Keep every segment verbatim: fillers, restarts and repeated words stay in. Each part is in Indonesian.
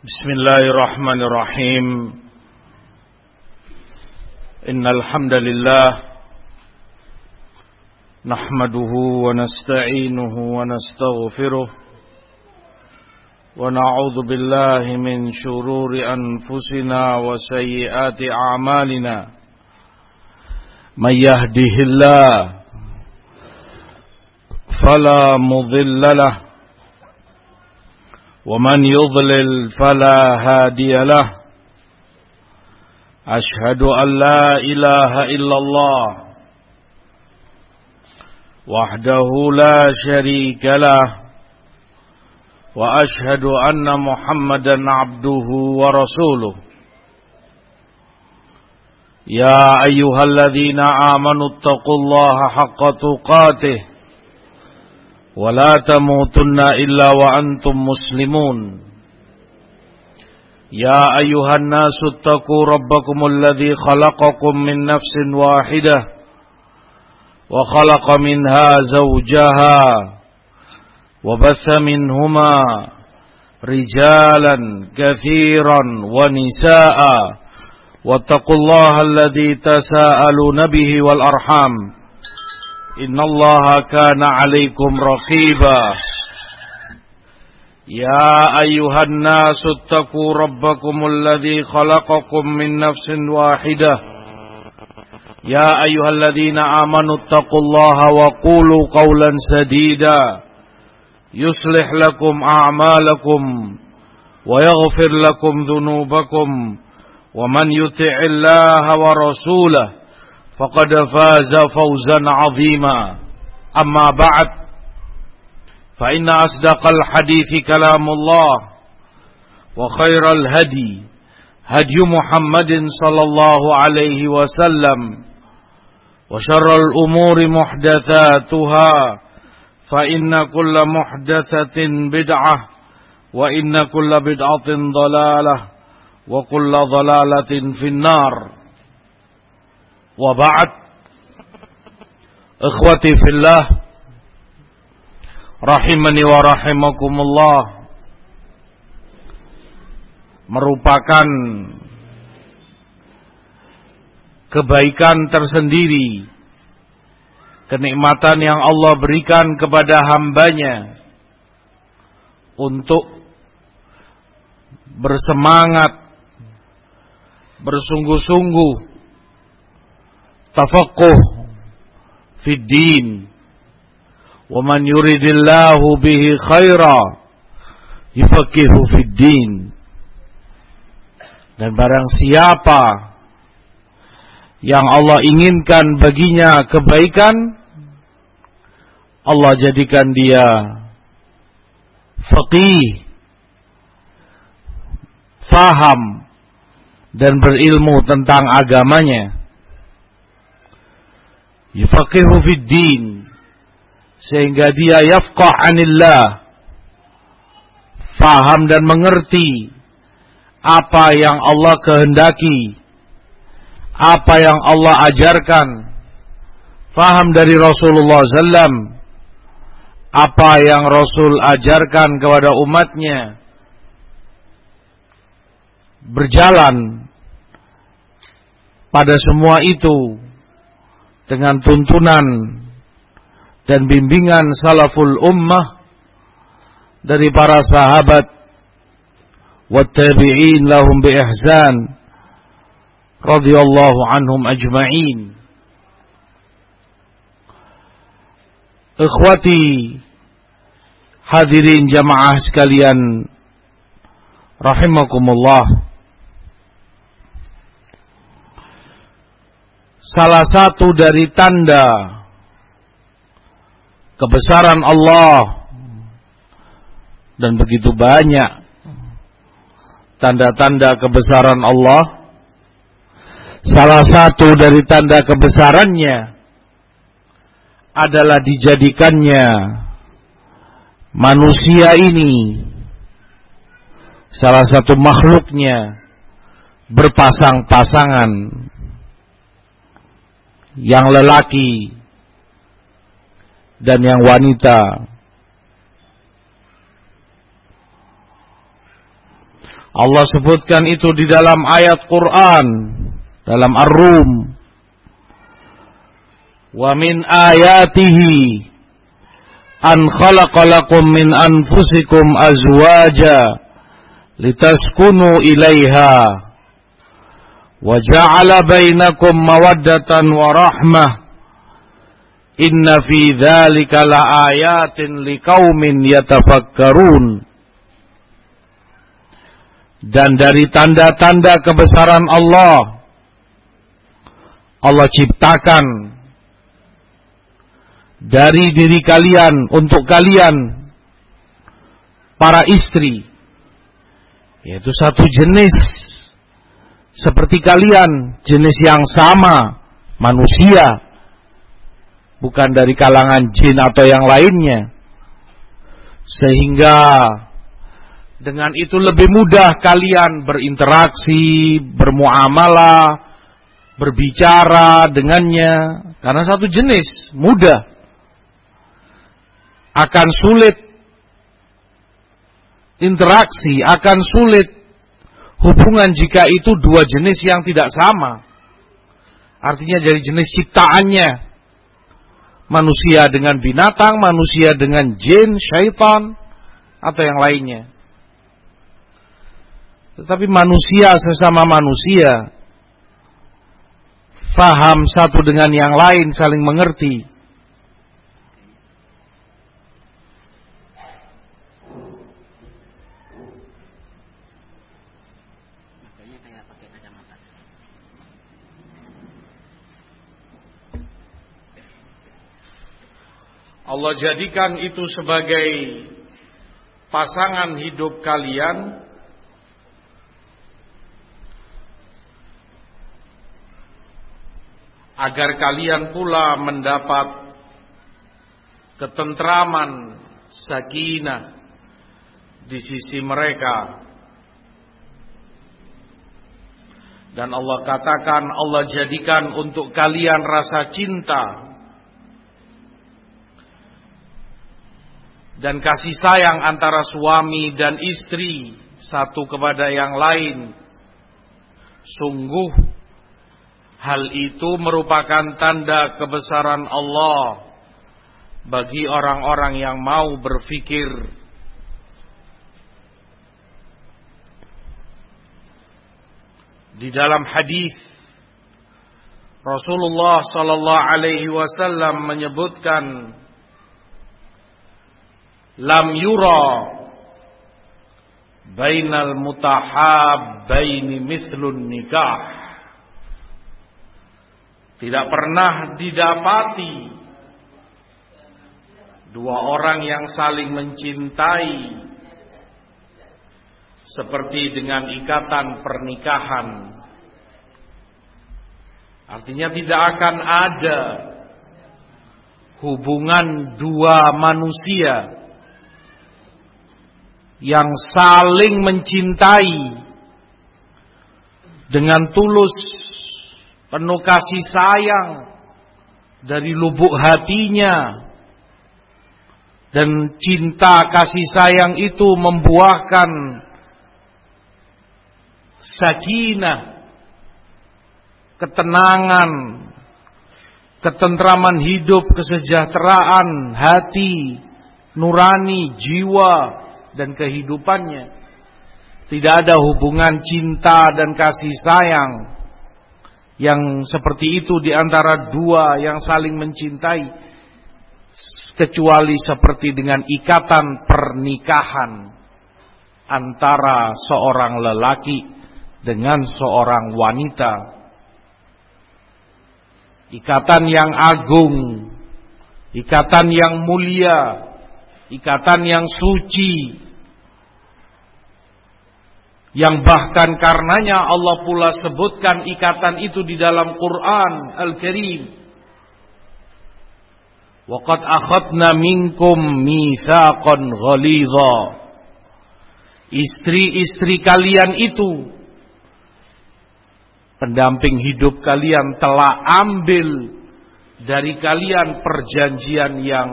Bismillahirrahmanirrahim. Innal hamdalillah nahmaduhu wa nasta'inuhu wa nastaghfiruh wa na'udzu billahi min shururi anfusina wa sayyiati a'malina. May yahdihillahu fala mudilla lahu ومن يضلل فلا هادي له أشهد أن لا إله إلا الله وحده لا شريك له وأشهد أن محمدا عبده ورسوله يا أيها الذين آمنوا اتقوا الله حق تقاته ولا تموتن إلا وأنتم مسلمون يا أيها الناس اتقوا ربكم الذي خلقكم من نفس واحدة وخلق منها زوجها وبث منهما رجالا كثيرا ونساء واتقوا الله الذي تساءلون به والأرحام إن الله كان عليكم رقيبا يا أيها الناس اتقوا ربكم الذي خلقكم من نفس واحدة يا أيها الذين آمنوا اتقوا الله وقولوا قولا سديدا يصلح لكم أعمالكم ويغفر لكم ذنوبكم ومن يطع الله ورسوله فقد فاز فوزا عظيما أما بعد فإن أصدق الحديث كلام الله وخير الهدي هدي محمد صلى الله عليه وسلم وشر الأمور محدثاتها فإن كل محدثة بدعة وإن كل بدعة ضلالة وكل ضلالة في النار wa ba'd. Ikhwati fillah rahimani wa rahimakumullah, merupakan kebaikan tersendiri, kenikmatan yang Allah berikan kepada hambanya untuk bersemangat, bersungguh-sungguh tafaqquh fid din, wa man yuridillahu bihi khaira yufaqihu fid din. Dan barang siapa yang Allah inginkan baginya kebaikan, Allah jadikan dia faqih, faham dan berilmu tentang agamanya. Yufaqihu fid din, sehingga dia yafqah anillah, faham dan mengerti apa yang Allah kehendaki, apa yang Allah ajarkan, faham dari Rasulullah sallallahu alaihi wasallam, apa yang Rasul ajarkan kepada umatnya, berjalan pada semua itu dengan tuntunan dan bimbingan salaful ummah dari para sahabat wat tabi'in lahum bi ihsan radhiyallahu anhum ajma'in. Ikhwati hadirin jamaah sekalian rahimakumullah, salah satu dari tanda kebesaran Allah, dan begitu banyak tanda-tanda kebesaran Allah, salah satu dari tanda kebesarannya adalah dijadikannya manusia ini, salah satu makhluknya, berpasang-pasangan, yang lelaki dan yang wanita. Allah sebutkan itu di dalam ayat Quran, dalam Ar-Rum. Wa min ayatihi an khalaqa lakum min anfusikum azwaja litaskunu ilaiha wa ja'ala bainakum mawaddatan wa rahmah inna fi dzalika laayatin liqaumin yatafakkarun. Dan dari tanda-tanda kebesaran Allah, Allah ciptakan dari diri kalian, untuk kalian para istri, yaitu satu jenis seperti kalian, jenis yang sama, manusia, bukan dari kalangan jin atau yang lainnya, sehingga dengan itu lebih mudah kalian berinteraksi, bermuamalah, berbicara dengannya, karena satu jenis, mudah. Akan sulit interaksi, akan sulit hubungan jika itu dua jenis yang tidak sama. Artinya dari jenis ciptaannya, manusia dengan binatang, manusia dengan jin, syaitan, atau yang lainnya. Tetapi manusia sesama manusia, faham satu dengan yang lain, saling mengerti. Allah jadikan itu sebagai pasangan hidup kalian, agar kalian pula mendapat ketentraman, sakinah di sisi mereka. Dan Allah katakan, Allah jadikan untuk kalian rasa cinta dan kasih sayang antara suami dan istri satu kepada yang lain. Sungguh hal itu merupakan tanda kebesaran Allah bagi orang-orang yang mau berfikir. Di dalam hadis Rasulullah sallallahu alaihi wasallam menyebutkan, lam yura bainal mutahabbaini mithlun nikah. Tidak pernah didapati dua orang yang saling mencintai seperti dengan ikatan pernikahan. Artinya tidak akan ada hubungan dua manusia yang saling mencintai dengan tulus, penuh kasih sayang dari lubuk hatinya, dan cinta kasih sayang itu membuahkan sakinah, ketenangan, ketentraman hidup, kesejahteraan hati, nurani, jiwa, dan kehidupannya. Tidak ada hubungan cinta dan kasih sayang yang seperti itu di antara dua yang saling mencintai, kecuali seperti dengan ikatan pernikahan antara seorang lelaki dengan seorang wanita. Ikatan yang agung, ikatan yang mulia, ikatan yang suci, yang bahkan karenanya Allah pula sebutkan ikatan itu di dalam Quran Al-Karim. Wa qad akhadna minkum mitsaqan ghalidha. Istri-istri kalian itu, pendamping hidup kalian, telah ambil dari kalian perjanjian yang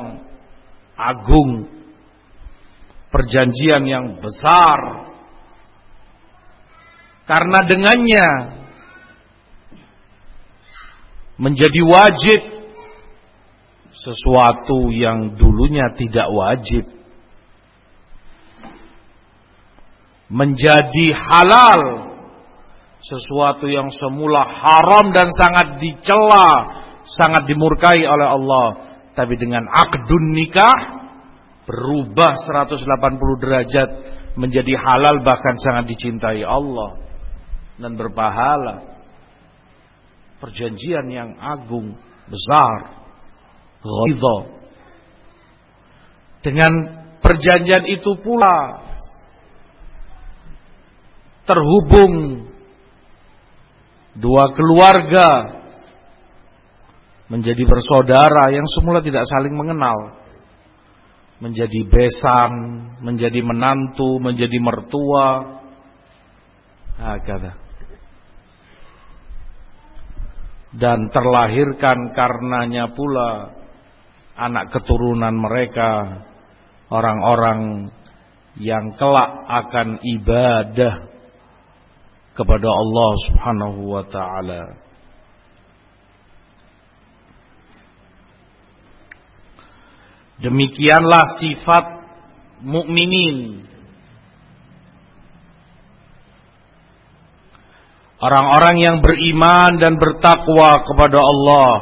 agung, perjanjian yang besar. Karena dengannya menjadi wajib sesuatu yang dulunya tidak wajib, menjadi halal sesuatu yang semula haram dan sangat dicela, sangat dimurkai oleh Allah, tapi dengan akdun nikah berubah seratus delapan puluh derajat menjadi halal, bahkan sangat dicintai Allah dan berpahala. Perjanjian yang agung, besar, ghaidha. Dengan perjanjian itu pula terhubung dua keluarga menjadi bersaudara yang semula tidak saling mengenal, menjadi besan, menjadi menantu, menjadi mertua. Hakada. Dan terlahirkan karenanya pula anak keturunan mereka, orang-orang yang kelak akan ibadah kepada Allah Subhanahu wa ta'ala. Demikianlah sifat mukminin, orang-orang yang beriman dan bertakwa kepada Allah,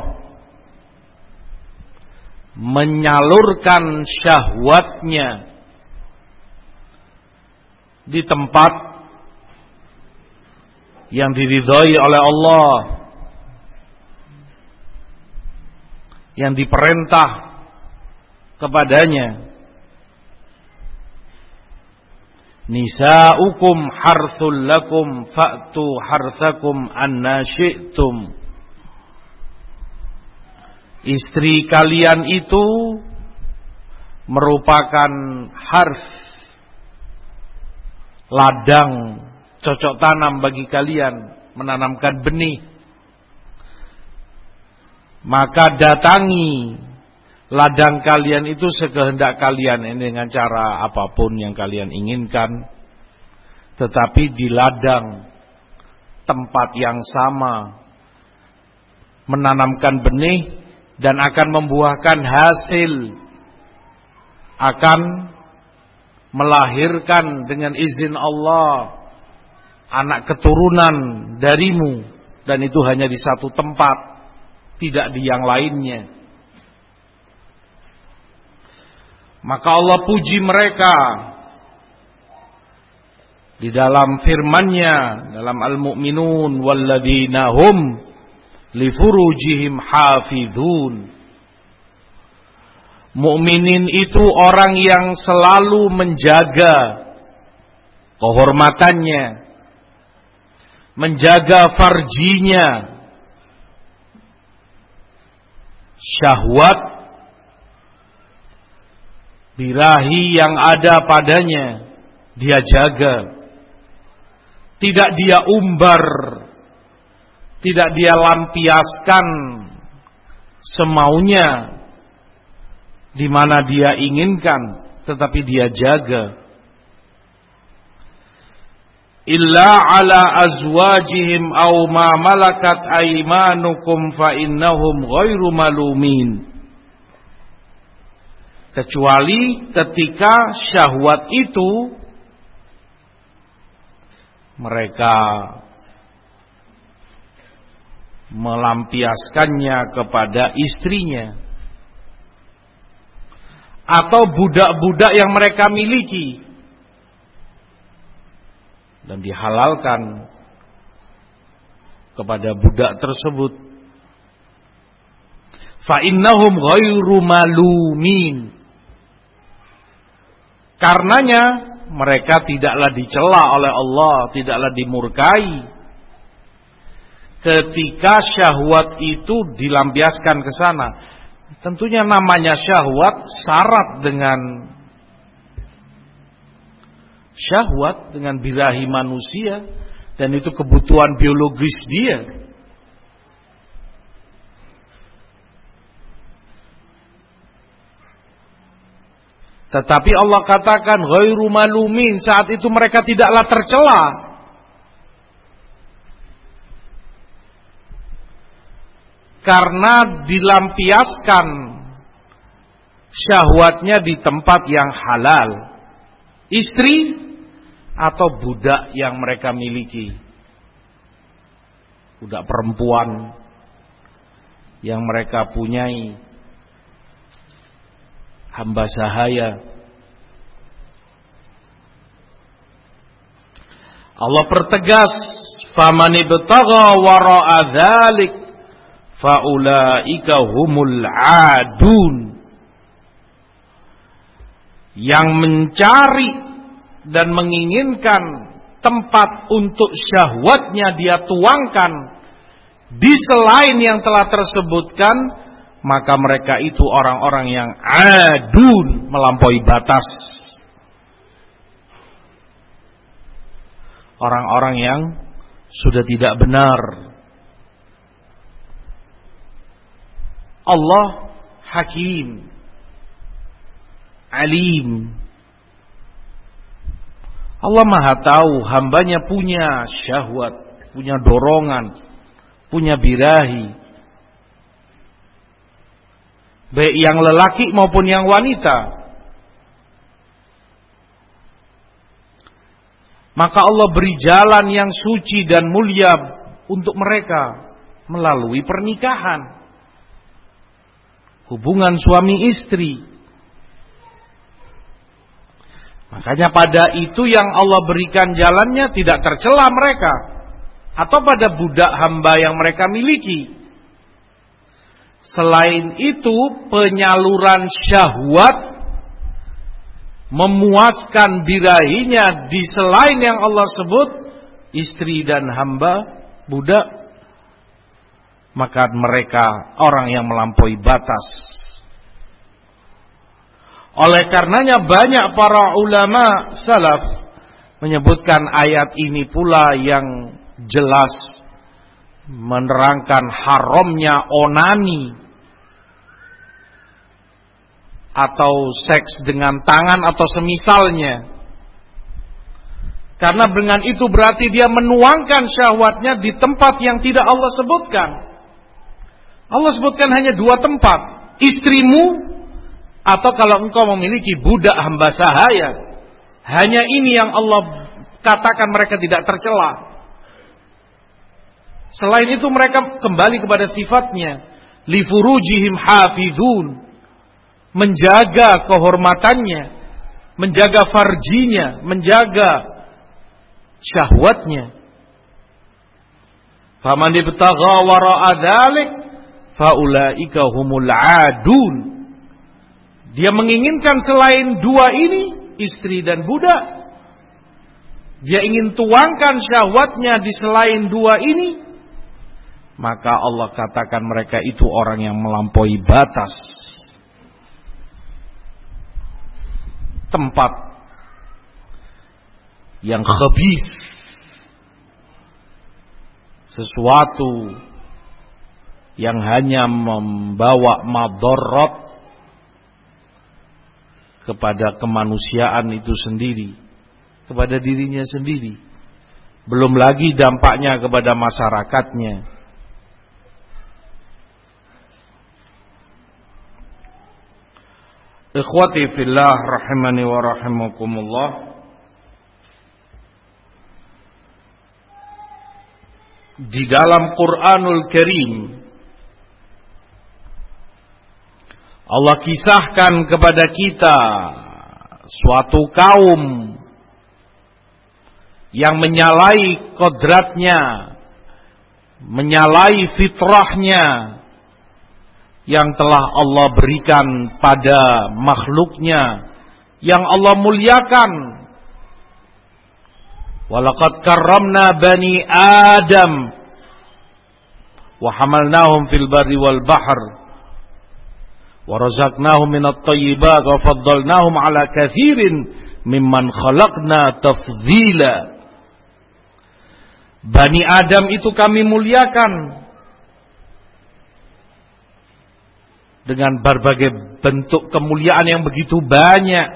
menyalurkan syahwatnya di tempat yang diridhai oleh Allah, yang diperintah kepadanya. Nisa'ukum harthul lakum fa'tu harthakum anna syi'tum. Istri kalian itu merupakan harth, ladang cocok tanam bagi kalian, menanamkan benih. Maka datangi ladang kalian itu sekehendak kalian, ini dengan cara apapun yang kalian inginkan, tetapi di ladang tempat yang sama, menanamkan benih dan akan membuahkan hasil, akan melahirkan dengan izin Allah anak keturunan darimu, dan itu hanya di satu tempat, tidak di yang lainnya. Maka Allah puji mereka di dalam firman-Nya dalam Al-Mu'minun, walladzina hum li furujihim hafizun. Mukminin itu orang yang selalu menjaga kehormatannya, menjaga farjinya, syahwat birahi yang ada padanya dia jaga. Tidak dia umbar, tidak dia lampiaskan semaunya di mana dia inginkan, tetapi dia jaga. Illa ala azwajihim aw ma malakat aymanukum fa innahum ghairu malumin. Kecuali ketika syahwat itu mereka melampiaskannya kepada istrinya atau budak-budak yang mereka miliki, dan dihalalkan kepada budak tersebut. Fa innahum ghairu malumin. Karenanya mereka tidaklah dicela oleh Allah, tidaklah dimurkai ketika syahwat itu dilampiaskan ke sana. Tentunya namanya syahwat syarat dengan syahwat, dengan birahi manusia, dan itu kebutuhan biologis dia. Tetapi Allah katakan ghairu malumin, saat itu mereka tidaklah tercela. karena dilampiaskan syahwatnya di tempat yang halal, istri atau budak yang mereka miliki, budak perempuan yang mereka punyai, hamba sahaya. Allah pertegas, faman ibtagha wara'a dzalik faulaika humul adun. Yang mencari dan menginginkan tempat untuk syahwatnya dia tuangkan di selain yang telah tersebutkan, maka mereka itu orang-orang yang adun, melampaui batas. Orang-orang yang sudah tidak benar. Allah Hakim, Alim. Allah Maha tahu hambanya punya syahwat, punya dorongan, punya birahi, baik yang lelaki maupun yang wanita. Maka Allah beri jalan yang suci dan mulia untuk mereka melalui pernikahan, hubungan suami istri. Makanya pada itu yang Allah berikan jalannya tidak tercela mereka, atau pada budak hamba yang mereka miliki. Selain itu, penyaluran syahwat, memuaskan birahinya di selain yang Allah sebut, istri dan hamba, budak, maka mereka orang yang melampaui batas. Oleh karenanya banyak para ulama salaf menyebutkan ayat ini pula yang jelas menerangkan haramnya onani atau seks dengan tangan atau semisalnya. Karena dengan itu berarti dia menuangkan syahwatnya di tempat yang tidak Allah sebutkan. Allah sebutkan hanya dua tempat, istrimu atau kalau engkau memiliki budak hamba sahaya. Hanya ini yang Allah katakan mereka tidak tercela. Selain itu mereka kembali kepada sifatnya, li furujihim hafizun, menjaga kehormatannya, menjaga farjinya, menjaga syahwatnya. Faman ibtagha wara'a dzalik faulaika humul adun. Dia menginginkan selain dua ini, istri dan budak, dia ingin tuangkan syahwatnya di selain dua ini, maka Allah katakan mereka itu orang yang melampaui batas. Tempat yang khabith, sesuatu yang hanya membawa madarat kepada kemanusiaan itu sendiri, kepada dirinya sendiri, belum lagi dampaknya kepada masyarakatnya. Ikhwati fillah rahimani wa rahimakumullah. Di dalam Quranul Karim Allah kisahkan kepada kita suatu kaum yang menyalahi kodratnya, menyalahi fitrahnya yang telah Allah berikan pada makhluknya, yang Allah muliakan. Walaqad karramna bani Adam wa hamalnahum fil barri wal bahr wa razaqnahum minat thayyibat wa faddalnahum ala katsirin mimman khalaqna tafdhila. Bani Adam itu kami muliakan dengan berbagai bentuk kemuliaan yang begitu banyak.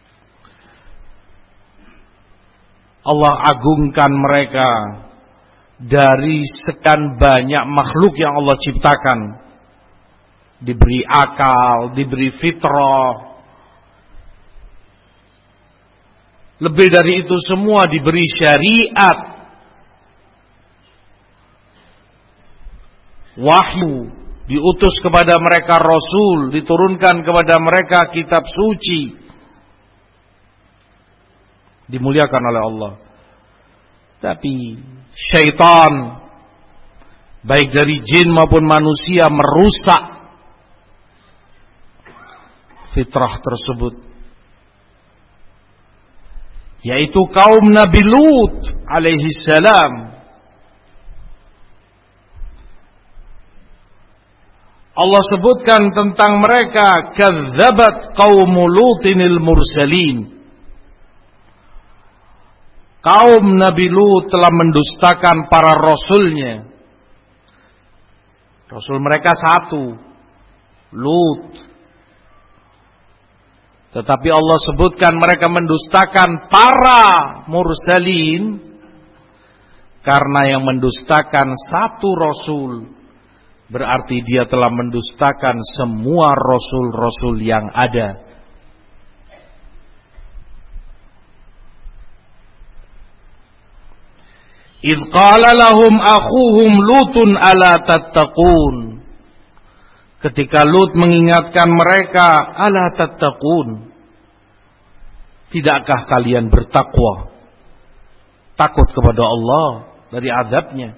Allah agungkan mereka, dari sekian banyak makhluk yang Allah ciptakan, diberi akal, diberi fitrah. Lebih dari itu semua diberi syariat, wahyu, diutus kepada mereka rasul, diturunkan kepada mereka kitab suci, dimuliakan oleh Allah. Tapi syaitan, baik dari jin maupun manusia, merusak fitrah tersebut, yaitu kaum Nabi Lut alaihi salam. Allah sebutkan tentang mereka, kadzabat qaum Lutinil mursalin. Kaum Nabi Lut telah mendustakan para rasulnya. Rasul mereka satu, Lut. Tetapi Allah sebutkan mereka mendustakan para mursalin, karena yang mendustakan satu rasul berarti dia telah mendustakan semua rasul-rasul yang ada. إذ قال لهم أخوهم لوط ألا تتقون. Ketika Lut mengingatkan mereka, ala tattaqun, tidakkah kalian bertakwa, takut kepada Allah dari azabnya.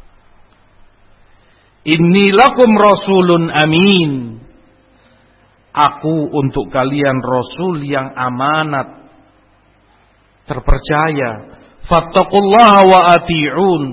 Inni lakum rasulun amin, aku untuk kalian rasul yang amanat, terpercaya. Fattaqullaha wa ati'un,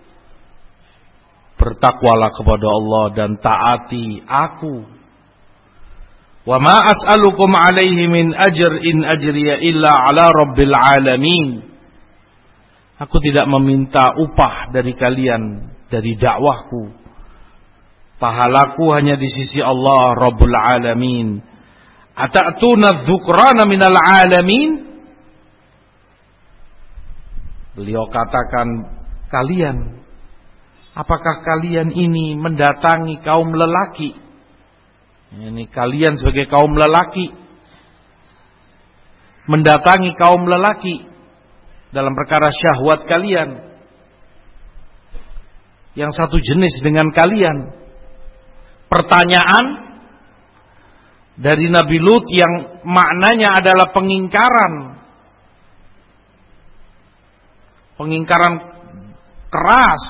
bertakwalah kepada Allah dan taati aku. Wa ma as'alukum alaihi min ajr in ajriya illa ala rabbil alamin. Aku tidak meminta upah dari kalian dari dakwahku. Pahalaku hanya di sisi Allah Rabbul Alamin. Ata'tuna dzukrana minal alamin. Beliau katakan, kalian, apakah kalian ini mendatangi kaum lelaki? Ini kalian sebagai kaum lelaki mendatangi kaum lelaki dalam perkara syahwat kalian yang satu jenis dengan kalian. Pertanyaan dari Nabi Lut yang maknanya adalah pengingkaran. Pengingkaran keras.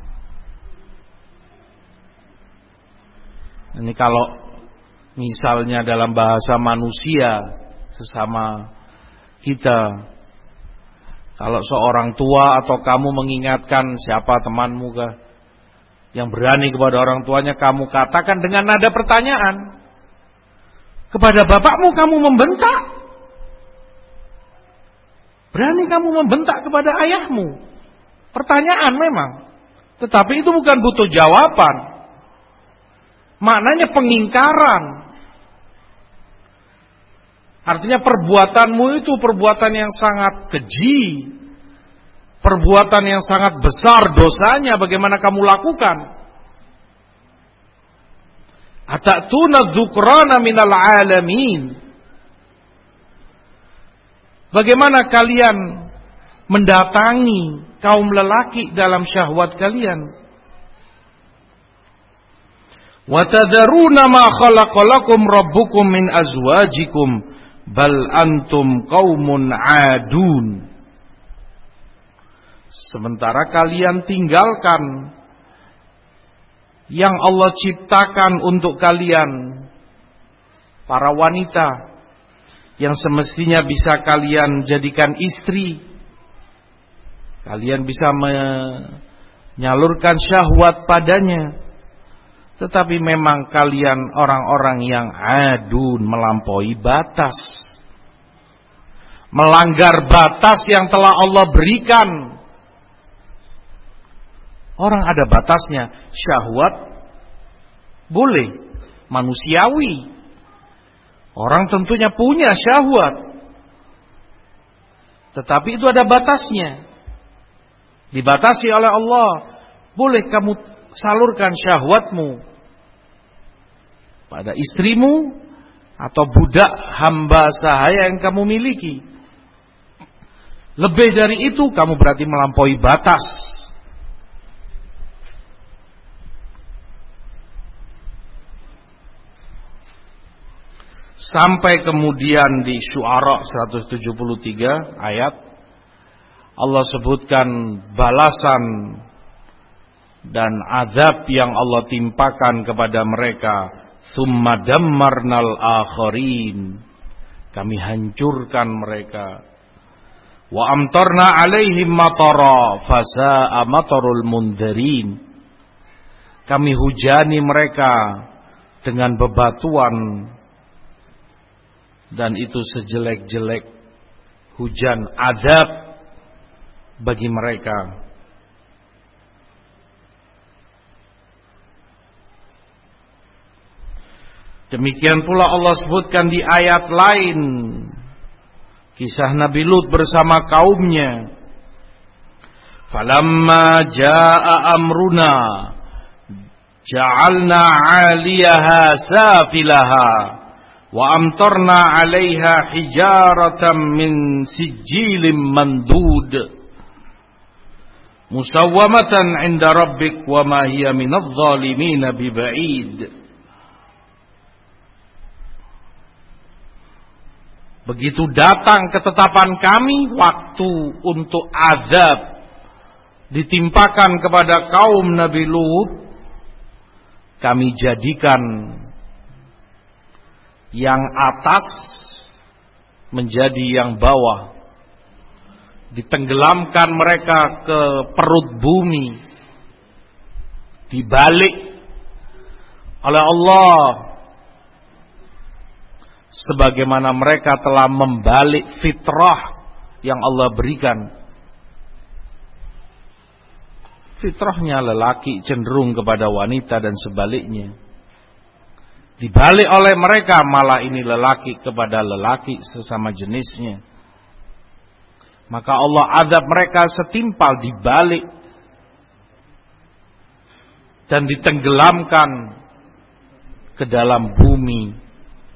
Ini kalau misalnya dalam bahasa manusia sesama kita, kalau seorang tua atau kamu mengingatkan siapa temanmu kah yang berani kepada orang tuanya, kamu katakan dengan nada pertanyaan. Kepada bapakmu kamu membentak, berani kamu membentak kepada ayahmu. Pertanyaan memang, tetapi itu bukan butuh jawaban. Maknanya pengingkaran. Artinya perbuatanmu itu perbuatan yang sangat keji, perbuatan yang sangat besar dosanya. Bagaimana kamu lakukan? Atatuna dzukrana minal alamin. Bagaimana kalian mendatangi kaum lelaki dalam syahwat kalian? Wa tadharuna ma khalaqalakum rabbukum min azwajikum bal antum qaumun adun. Sementara kalian tinggalkan yang Allah ciptakan untuk kalian, para wanita yang semestinya bisa kalian jadikan istri, kalian bisa menyalurkan syahwat padanya. Tetapi memang kalian orang-orang yang adun, melampaui batas, melanggar batas yang telah Allah berikan. Orang ada batasnya. Syahwat boleh, manusiawi. Orang tentunya punya syahwat, tetapi itu ada batasnya. Dibatasi oleh Allah. Boleh kamu salurkan syahwatmu pada istrimu atau budak hamba sahaya yang kamu miliki. Lebih dari itu kamu berarti melampaui batas. Sampai kemudian di Syu'ara seratus tujuh puluh tiga ayat Allah sebutkan balasan dan azab yang Allah timpakan kepada mereka. Tsumma dammarnal akharin. Kami hancurkan mereka. Wa amtarna alaihim matara fasa'a matarul mundzirin. Kami hujani mereka dengan bebatuan, dan itu sejelek-jelek hujan azab bagi mereka. Demikian pula Allah sebutkan di ayat lain kisah Nabi Lut bersama kaumnya. Falamma jaa amruna ja'alna 'aliyaha safilaha wa amtarna 'alaiha hijaratan min sijilin mandud musawwamatan 'inda rabbik wa ma hiya minadh dhalimin biba'id. Begitu datang ketetapan kami waktu untuk azab ditimpakan kepada kaum Nabi Lut, kami jadikan yang atas menjadi yang bawah, ditenggelamkan mereka ke perut bumi, dibalik oleh Allah sebagaimana mereka telah membalik fitrah yang Allah berikan. Fitrahnya lelaki cenderung kepada wanita dan sebaliknya. Dibalik oleh mereka, malah ini lelaki kepada lelaki sesama jenisnya. Maka Allah azab mereka setimpal, dibalik dan ditenggelamkan ke dalam bumi.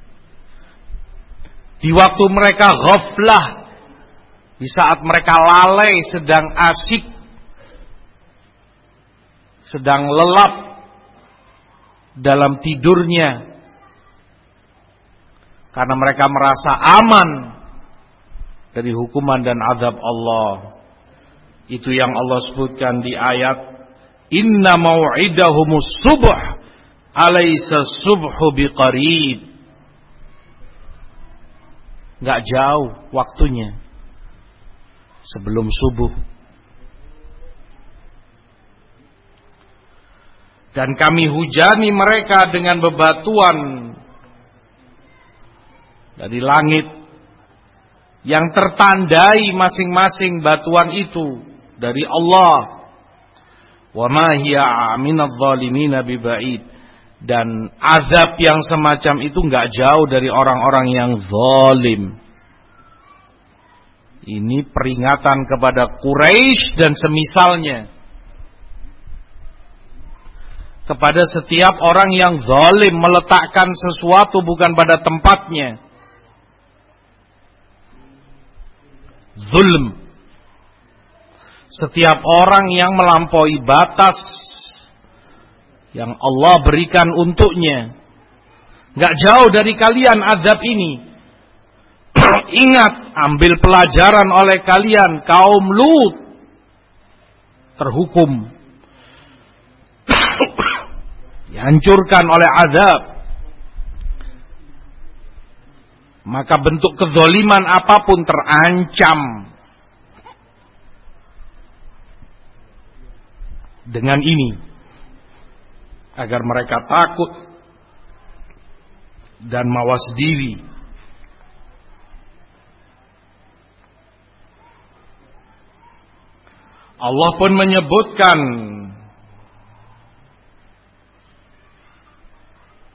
Di waktu mereka ghaflah, di saat mereka lalai, sedang asyik, sedang lelap dalam tidurnya, karena mereka merasa aman dari hukuman dan azab Allah. Itu yang Allah sebutkan di ayat inna mau'idahumus subh alaysa subhu biqarib. Gak jauh waktunya sebelum subuh. Dan kami hujani mereka dengan bebatuan dari langit yang tertandai masing-masing batuan itu dari Allah. Wa ma hiya minadh dhalimin biba'id. Dan azab yang semacam itu enggak jauh dari orang-orang yang zalim. Ini peringatan kepada Quraisy dan semisalnya, kepada setiap orang yang zalim meletakkan sesuatu bukan pada tempatnya. Zulm. Setiap orang yang melampaui batas yang Allah berikan untuknya. Gak jauh dari kalian azab ini. Ingat, ambil pelajaran oleh kalian, kaum Lut terhukum, dihancurkan oleh azab. Maka bentuk kezaliman apapun terancam dengan ini, agar mereka takut dan mawas diri. Allah pun menyebutkan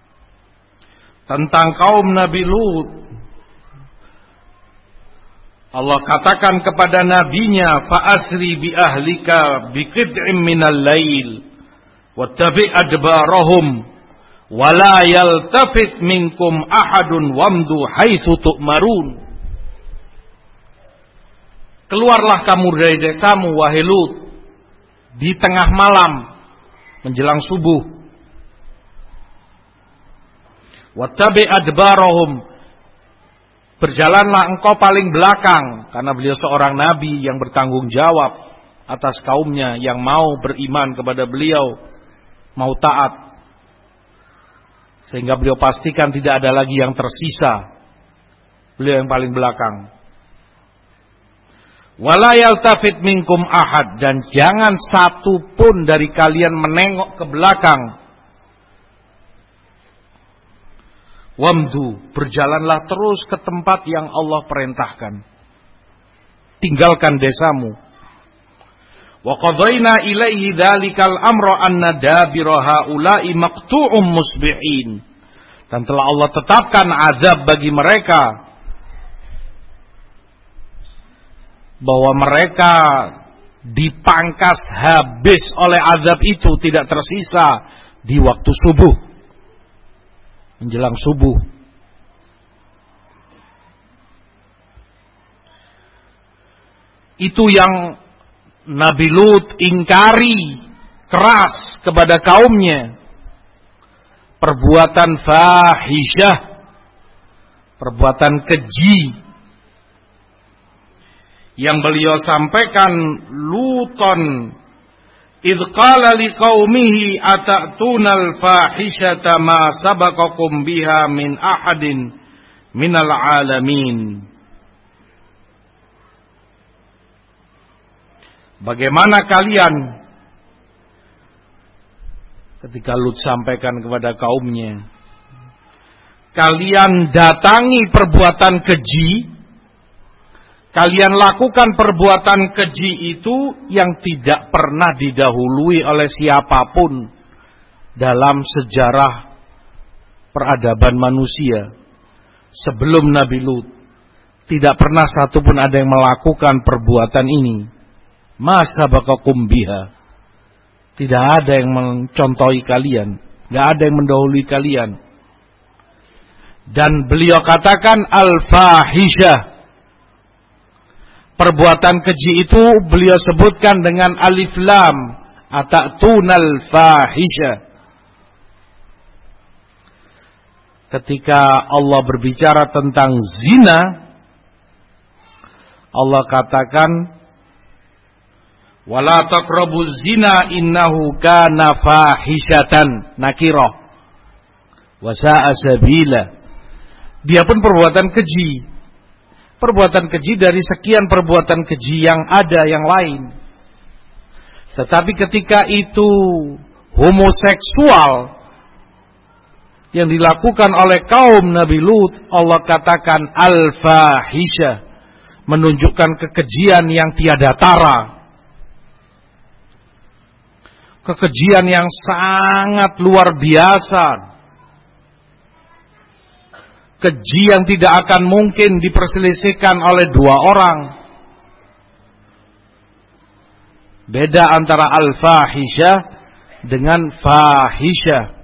tentang kaum Nabi Lut Allah katakan kepada nabinya, fa'asri bi ahlika bi qid'in minal lail wattabi' adbarahum wala yaltafit minkum ahadun wamdu haitsu tu'marun. Keluarlah kamu dari desamu wahai Lut di tengah malam menjelang subuh. Wattabi' adbarahum, berjalanlah engkau paling belakang, karena beliau seorang nabi yang bertanggung jawab atas kaumnya yang mau beriman kepada beliau, mau taat. Sehingga beliau pastikan tidak ada lagi yang tersisa. Beliau yang paling belakang. Wala yaltafit minkum ahad, dan jangan satu pun dari kalian menengok ke belakang. Wamdu, berjalanlah terus ke tempat yang Allah perintahkan. Tinggalkan desamu. Wa qadayna ilaihi dzalikal amra anna dabira haula'i maqtu'um musbihin. Dan telah Allah tetapkan azab bagi mereka, bahwa mereka dipangkas habis oleh azab itu, tidak tersisa di waktu subuh, menjelang subuh. Itu yang Nabi Lut ingkari keras kepada kaumnya. Perbuatan fahisyah, perbuatan keji yang beliau sampaikan. Luton idh qala liqaumihi atatuna al-fahishata ma sabaqakum biha min ahadin minal alamin. Bagaimana kalian, ketika Lut sampaikan kepada kaumnya, kalian datangi perbuatan keji, kalian lakukan perbuatan keji itu yang tidak pernah didahului oleh siapapun dalam sejarah peradaban manusia. Sebelum Nabi Lut, tidak pernah satupun ada yang melakukan perbuatan ini. Masa bakakum biha, tidak ada yang mencontohi kalian, tidak ada yang mendahului kalian. Dan beliau katakan al-fahisyah, perbuatan keji itu beliau sebutkan dengan alif lam, atatunal fahisyah. Ketika Allah berbicara tentang zina, Allah katakan wala taqrabuz zina innahu kana fahisyatan, nakirah wa sa'a sabila. Dia pun perbuatan keji. Perbuatan keji dari sekian perbuatan keji yang ada yang lain. Tetapi ketika itu homoseksual yang dilakukan oleh kaum Nabi Lut, Allah katakan al-fahisyah, menunjukkan kekejian yang tiada tara. Kekejian yang sangat luar biasa. Keji yang tidak akan mungkin diperselisihkan oleh dua orang. Beda antara al-fahisyah dengan fahisyah.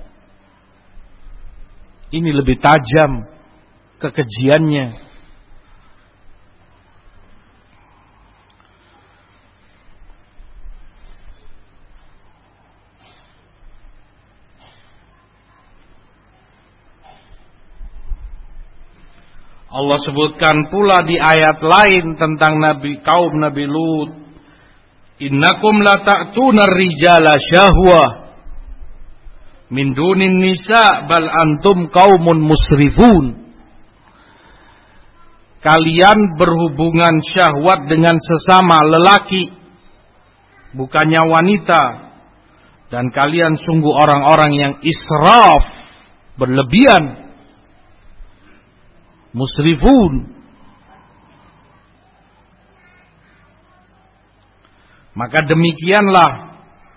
Ini lebih tajam kekejiannya. Allah sebutkan pula di ayat lain tentang Nabi kaum Nabi Lut, innakum la ta'tuna ar-rijala syahwah min dunin nisa bal antum qaumun musrifun. Kalian berhubungan syahwat dengan sesama lelaki, bukannya wanita, dan kalian sungguh orang-orang yang israf, berlebihan, musrifun. Maka demikianlah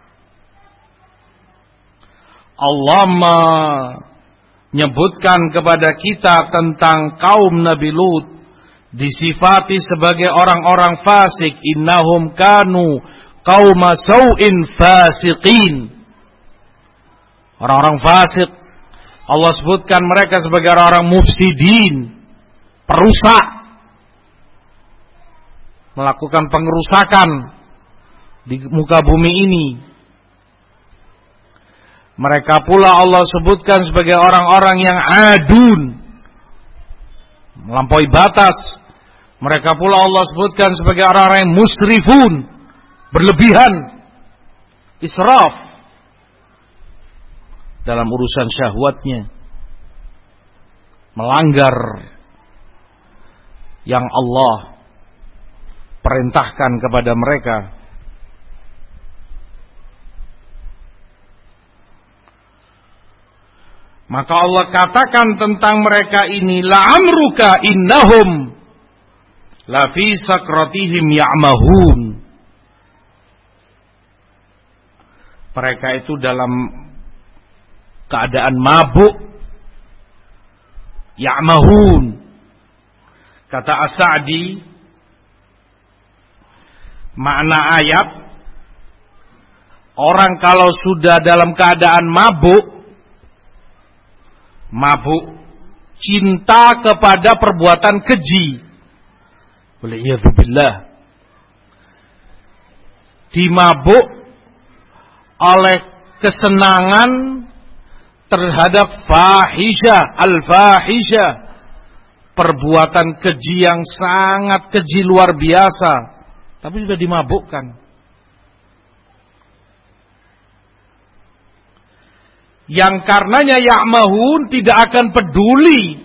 Allah menyebutkan kepada kita tentang kaum Nabi Lut disifati sebagai orang-orang fasik. Innahum kanu qauma sau'in fasiqin. Orang-orang fasik, Allah sebutkan mereka sebagai orang-orang mufsidin, perusak, melakukan pengerusakan di muka bumi ini. Mereka pula Allah sebutkan sebagai orang-orang yang adun, melampaui batas. Mereka pula Allah sebutkan sebagai orang-orang yang musrifun, berlebihan, israf dalam urusan syahwatnya, melanggar yang Allah perintahkan kepada mereka. Maka Allah katakan tentang mereka ini, la'amruka innahum lafi sakratihim ya'mahun. Mereka itu dalam keadaan mabuk, ya'mahun. Kata As-Sa'di, makna ayat, orang kalau sudah dalam keadaan mabuk, mabuk cinta kepada perbuatan keji, waliyadzubillah, dimabuk oleh kesenangan terhadap fahisyah, al-fahisyah, perbuatan keji yang sangat keji luar biasa, tapi sudah dimabukkan. Yang karenanya ya'mahun tidak akan peduli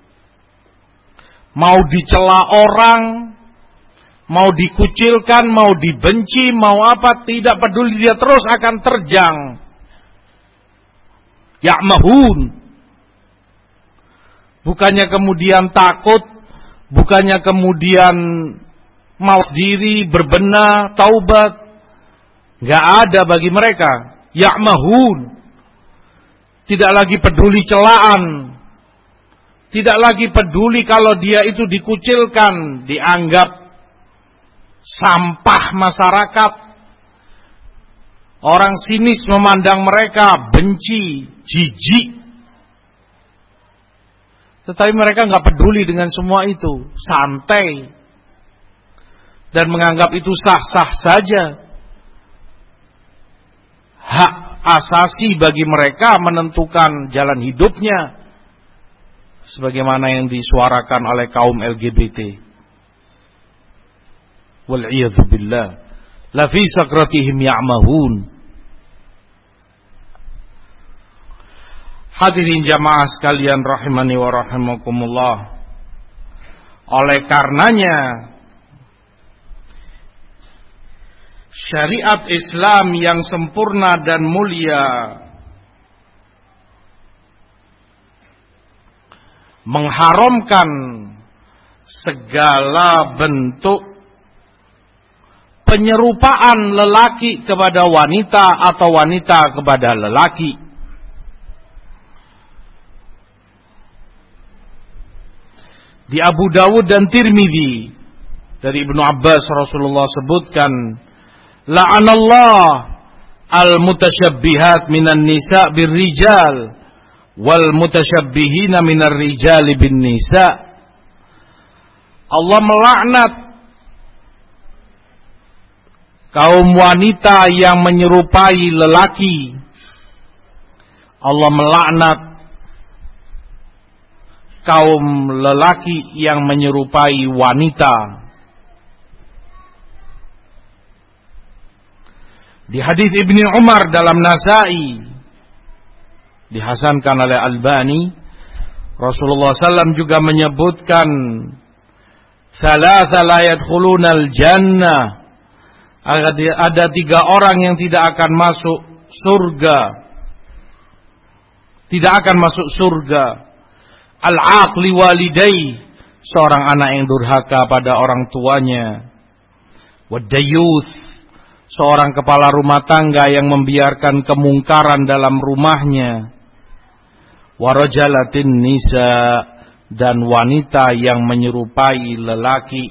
mau dicela orang, mau dikucilkan, mau dibenci, mau apa, tidak peduli, dia terus akan terjang. Ya'mahun. Bukannya kemudian takut, bukannya kemudian mawas diri, berbenah, taubat, nggak ada bagi mereka. Ya'mahun. Tidak lagi peduli celaan, tidak lagi peduli kalau dia itu dikucilkan, dianggap sampah masyarakat. Orang sinis memandang mereka, benci, jijik. Tetapi mereka nggak peduli dengan semua itu, santai, dan menganggap itu sah-sah saja. Hak asasi bagi mereka menentukan jalan hidupnya, sebagaimana yang disuarakan oleh kaum L G B T. Wal'iyadzubillah, lafi sakratihim ya'mahun. Hadirin jamaah sekalian rahimani wa rahimakumullah. Oleh karenanya syariat Islam yang sempurna dan mulia mengharamkan segala bentuk penyerupaan lelaki kepada wanita atau wanita kepada lelaki. Di Abu Dawud dan Tirmidzi dari Ibnu Abbas, Rasulullah sebutkan, la'anallah al-mutasyabbihat minan nisa birrijal wal mutasyabbihina minar rijali bin nisa. Allah melaknat kaum wanita yang menyerupai lelaki. Allah melaknat kaum lelaki yang menyerupai wanita. Di hadis Ibnu Umar dalam Nasa'i, dihasankan oleh Albani, Rasulullah sallallahu alaihi wasallam juga menyebutkan, salasa la yadkhulunal jannah, ada tiga orang yang tidak akan masuk surga, tidak akan masuk surga. Al-aqli walidai, seorang anak yang durhaka pada orang tuanya. Wad-dayuth, seorang kepala rumah tangga yang membiarkan kemungkaran dalam rumahnya. Warajalatin nisa, dan wanita yang menyerupai lelaki.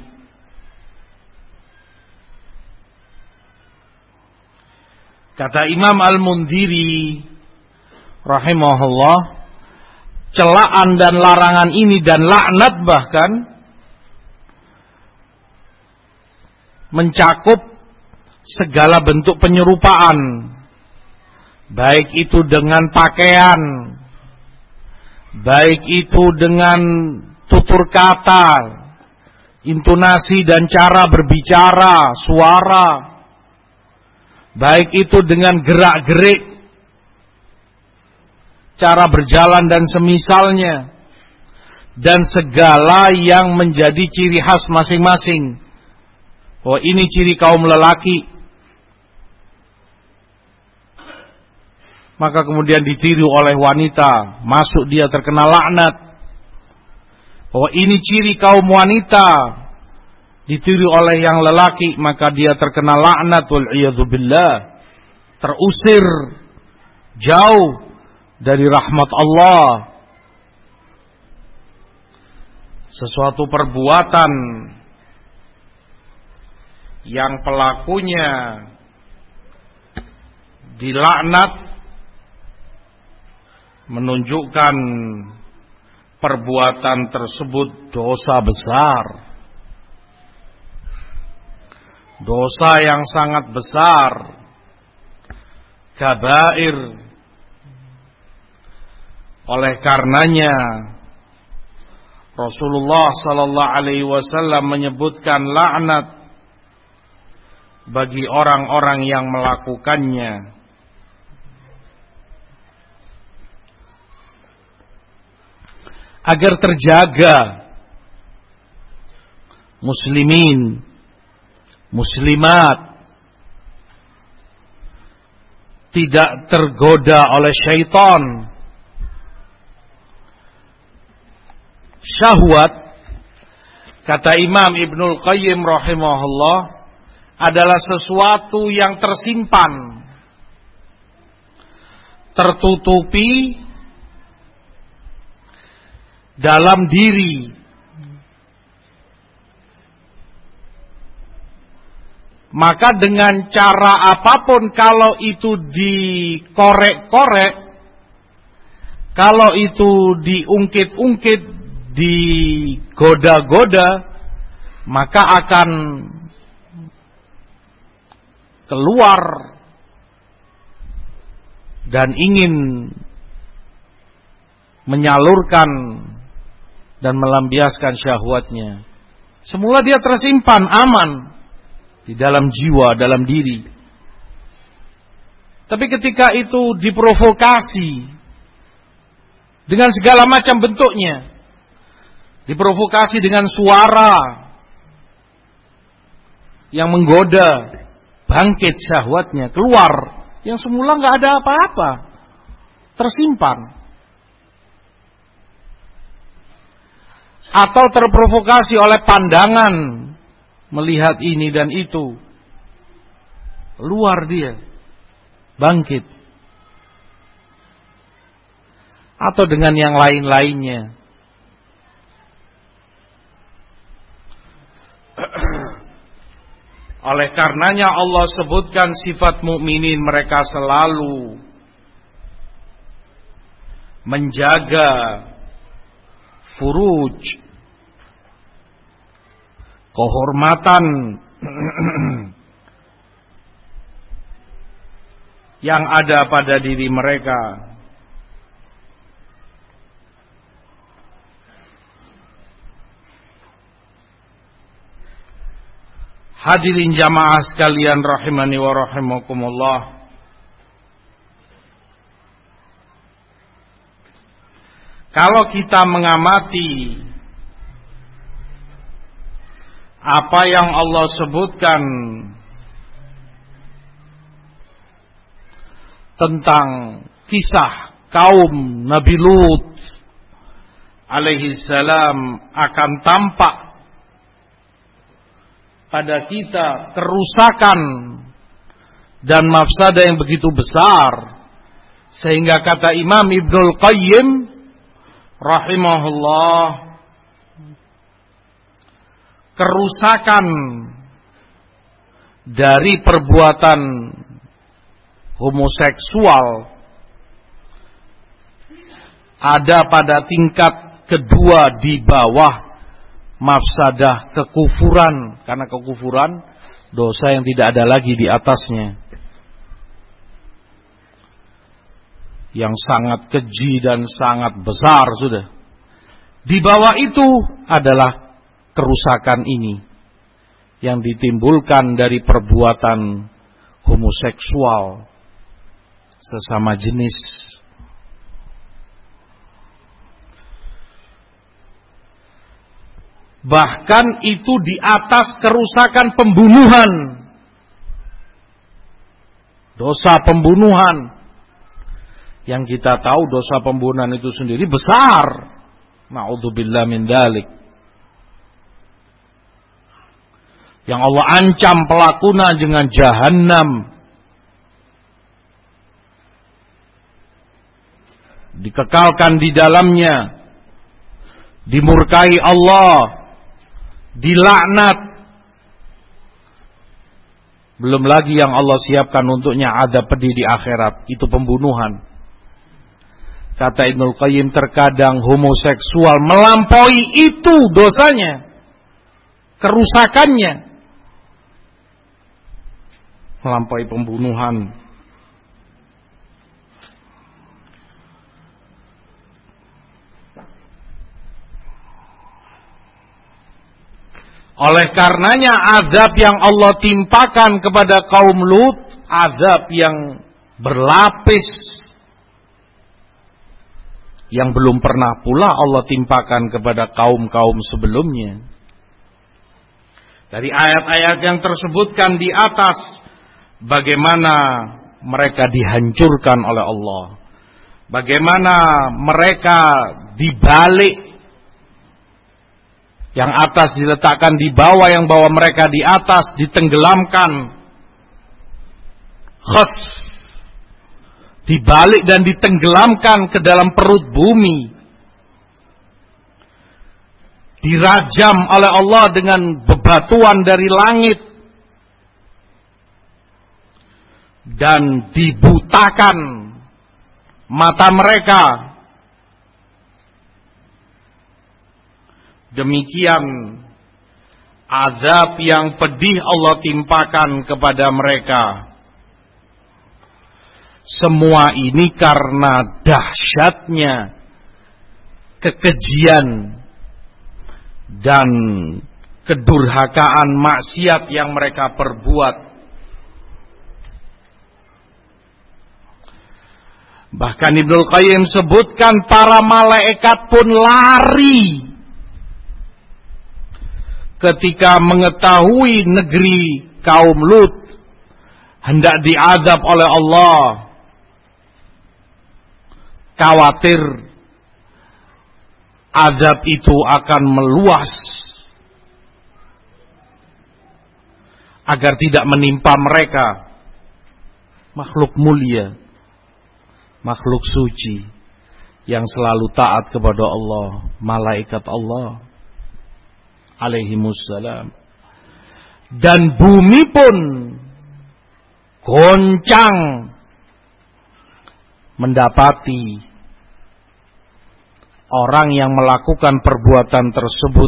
Kata Imam Al-Mundhiri rahimahullah, celaan dan larangan ini dan laknat bahkan mencakup segala bentuk penyerupaan, baik itu dengan pakaian, baik itu dengan tutur kata, intonasi dan cara berbicara, suara, baik itu dengan gerak-gerik, cara berjalan dan semisalnya, dan segala yang menjadi ciri khas masing-masing. Oh, ini ciri kaum lelaki. Maka kemudian ditiru oleh wanita, masuk dia terkena laknat. Bahwa ini ciri kaum wanita, ditiru oleh yang lelaki, maka dia terkena laknat, wal iyadzubillah, terusir jauh dari rahmat Allah. Sesuatu perbuatan yang pelakunya dilaknat menunjukkan perbuatan tersebut dosa besar, dosa yang sangat besar, kabair. Oleh karenanya Rasulullah sallallahu alaihi wasallam menyebutkan laknat bagi orang-orang yang melakukannya. Agar terjaga muslimin, muslimat tidak tergoda oleh syaitan. Syahwat, kata Imam Ibnul Qayyim rahimahullah, adalah sesuatu yang tersimpan, tertutupi dalam diri, maka dengan cara apapun, kalau itu dikorek-korek, kalau itu diungkit-ungkit, digoda-goda, maka akan keluar dan ingin menyalurkan dan melampiaskan syahwatnya. Semula dia tersimpan aman di dalam jiwa, dalam diri. Tapi ketika itu diprovokasi dengan segala macam bentuknya, diprovokasi dengan suara yang menggoda, bangkit syahwatnya, keluar yang semula nggak ada apa-apa, tersimpan. Atau terprovokasi oleh pandangan, melihat ini dan itu, luar dia, bangkit. Atau dengan yang lain-lainnya. Oleh karenanya Allah sebutkan sifat mukminin, mereka selalu menjaga furuj, kehormatan yang ada pada diri mereka. Hadirin jamaah sekalian rahimani wa rahimakumullah. Kalau kita mengamati apa yang Allah sebutkan tentang kisah kaum Nabi Lut alaihi salam, akan tampak pada kita kerusakan dan mafsadah yang begitu besar, sehingga kata Imam Ibnul Qayyim rahimahullah, kerusakan dari perbuatan homoseksual ada pada tingkat kedua di bawah mafsadah kekufuran, karena kekufuran dosa yang tidak ada lagi di atasnya, yang sangat keji dan sangat besar sudah. Di bawah itu adalah kerusakan ini yang ditimbulkan dari perbuatan homoseksual sesama jenis. Bahkan itu di atas kerusakan pembunuhan. Dosa pembunuhan. Yang kita tahu dosa pembunuhan itu sendiri besar. Na'udzubillah min dzalik. Yang Allah ancam pelakunya dengan jahanam. Dikekalkan di dalamnya. Dimurkai Allah. Dilaknat. Belum lagi yang Allah siapkan untuknya azab pedih di akhirat. Itu pembunuhan. Kata Ibnul Qayyim, terkadang homoseksual melampaui itu dosanya, kerusakannya, melampaui pembunuhan. Oleh karenanya azab yang Allah timpakan kepada kaum Lut, azab yang berlapis, yang belum pernah pula Allah timpakan kepada kaum-kaum sebelumnya. Dari ayat-ayat yang tersebutkan di atas, bagaimana mereka dihancurkan oleh Allah, bagaimana mereka dibalik, yang atas diletakkan di bawah, yang bawah mereka di atas, ditenggelamkan. Khasf, dibalik dan ditenggelamkan ke dalam perut bumi. Dirajam oleh Allah dengan bebatuan dari langit. Dan dibutakan mata mereka. Demikian azab yang pedih Allah timpakan kepada mereka. Semua ini karena dahsyatnya kekejian dan kedurhakaan maksiat yang mereka perbuat. Bahkan Ibnul Qayyim sebutkan para malaikat pun lari ketika mengetahui negeri kaum Lut hendak diadab oleh Allah. Khawatir azab itu akan meluas agar tidak menimpa mereka, makhluk mulia, makhluk suci yang selalu taat kepada Allah, malaikat Allah alaihimussalam. Dan bumi pun goncang mendapati orang yang melakukan perbuatan tersebut,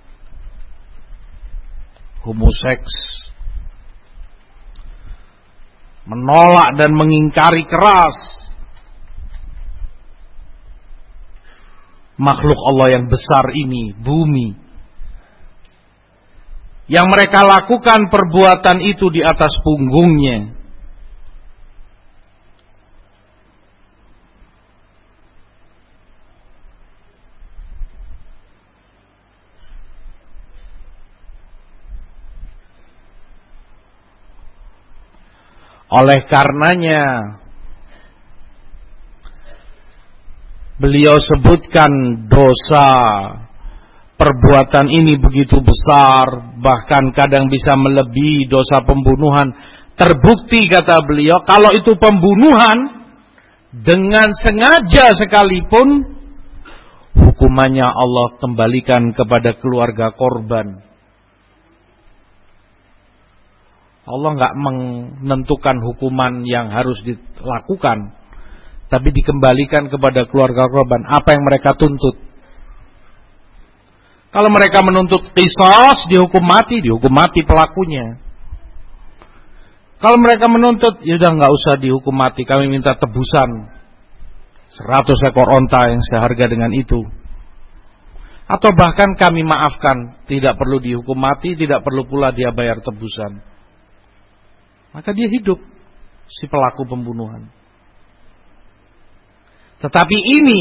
homoseks, menolak dan mengingkari keras makhluk Allah yang besar ini, bumi. Yang mereka lakukan perbuatan itu di atas punggungnya. Oleh karenanya beliau sebutkan dosa perbuatan ini begitu besar, bahkan kadang bisa melebihi dosa pembunuhan. Terbukti, kata beliau, kalau itu pembunuhan dengan sengaja sekalipun, hukumannya Allah kembalikan kepada keluarga korban. Allah nggak menentukan hukuman yang harus dilakukan, tapi dikembalikan kepada keluarga korban apa yang mereka tuntut. Kalau mereka menuntut qisas, dihukum mati, dihukum mati pelakunya. Kalau mereka menuntut, ya udah nggak usah dihukum mati, kami minta tebusan seratus ekor onta yang seharga dengan itu. Atau bahkan kami maafkan, tidak perlu dihukum mati, tidak perlu pula dia bayar tebusan. Maka dia hidup, si pelaku pembunuhan. Tetapi ini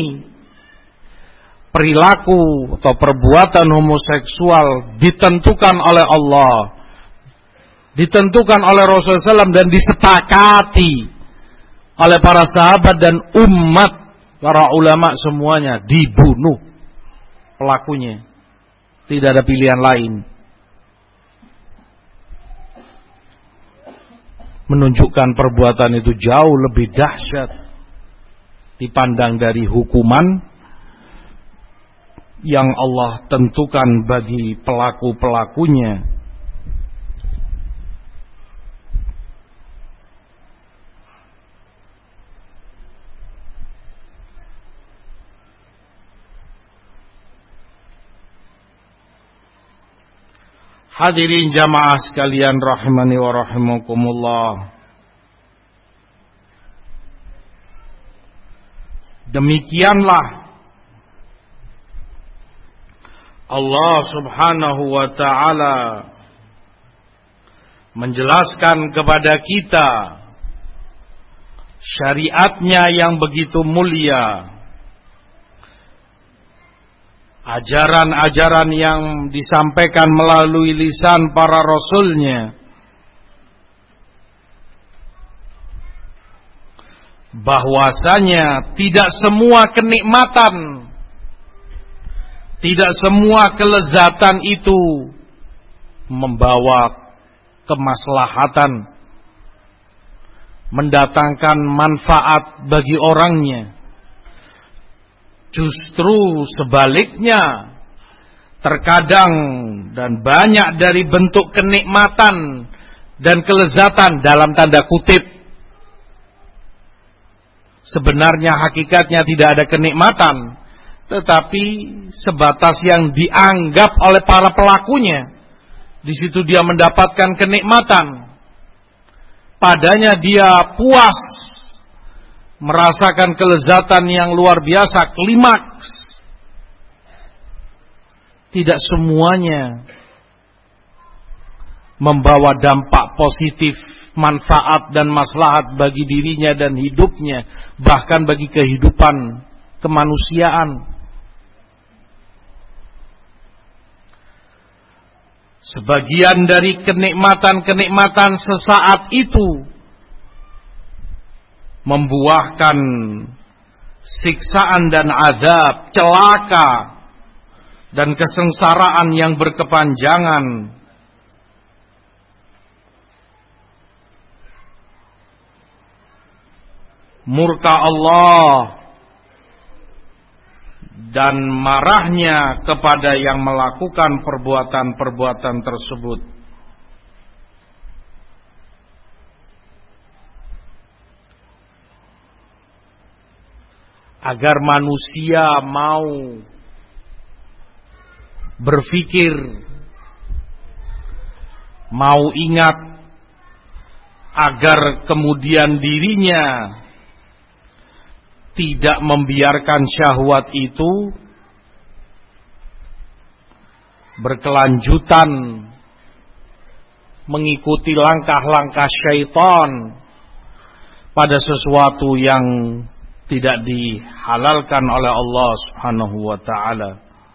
perilaku atau perbuatan homoseksual ditentukan oleh Allah, ditentukan oleh Rasulullah shallallahu alaihi wasallam dan disepakati oleh para sahabat dan umat, para ulama semuanya, dibunuh pelakunya. Tidak ada pilihan lain. Menunjukkan perbuatan itu jauh lebih dahsyat dipandang dari hukuman yang Allah tentukan bagi pelaku-pelakunya. Hadirin jamaah sekalian rahimani wa rahimakumullah. Demikianlah Allah subhanahu wa ta'ala menjelaskan kepada kita syariatnya yang begitu mulia, ajaran-ajaran yang disampaikan melalui lisan para rasulnya, bahwasanya tidak semua kenikmatan, tidak semua kelezatan itu membawa kemaslahatan, mendatangkan manfaat bagi orangnya. Justru sebaliknya, terkadang dan banyak dari bentuk kenikmatan dan kelezatan dalam tanda kutip, sebenarnya hakikatnya tidak ada kenikmatan, tetapi sebatas yang dianggap oleh para pelakunya. Di situ dia mendapatkan kenikmatan, padanya dia puas, merasakan kelezatan yang luar biasa, klimaks. Tidak semuanya membawa dampak positif, manfaat dan maslahat bagi dirinya dan hidupnya, bahkan bagi kehidupan kemanusiaan. Sebagian dari kenikmatan-kenikmatan sesaat itu membuahkan siksaan dan azab, celaka dan kesengsaraan yang berkepanjangan. Murka Allah dan marahnya kepada yang melakukan perbuatan-perbuatan tersebut. Agar manusia mau berpikir, mau ingat, agar kemudian dirinya tidak membiarkan syahwat itu berkelanjutan mengikuti langkah-langkah syaitan pada sesuatu yang tidak dihalalkan oleh Allah Subhanahu wa ta'ala.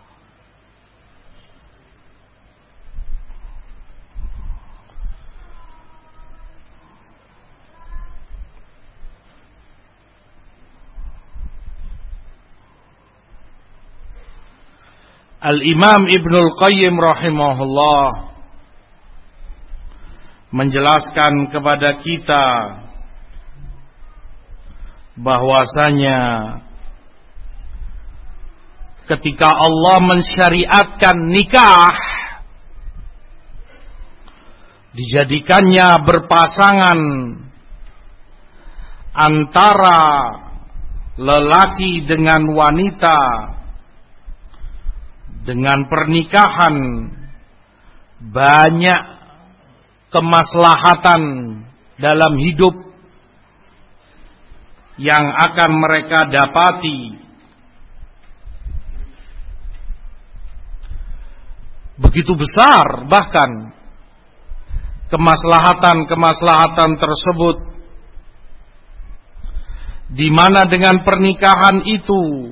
Al-Imam Ibnul Qayyim rahimahullah menjelaskan kepada kita bahwasanya ketika Allah mensyariatkan nikah, dijadikannya berpasangan antara lelaki dengan wanita dengan pernikahan, banyak kemaslahatan dalam hidup yang akan mereka dapati. Begitu besar bahkan kemaslahatan-kemaslahatan tersebut, di mana dengan pernikahan itu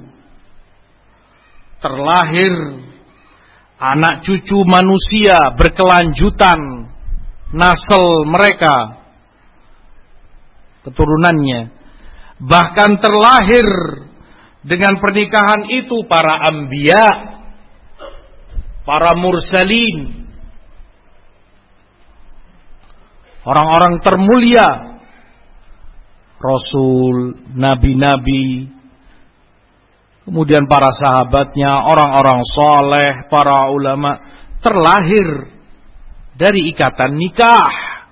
terlahir anak cucu manusia berkelanjutan, nasl mereka, keturunannya. Bahkan terlahir dengan pernikahan itu para anbiya, para mursalin, orang-orang termulia, rasul, nabi-nabi, kemudian para sahabatnya, orang-orang soleh, para ulama, terlahir dari ikatan nikah,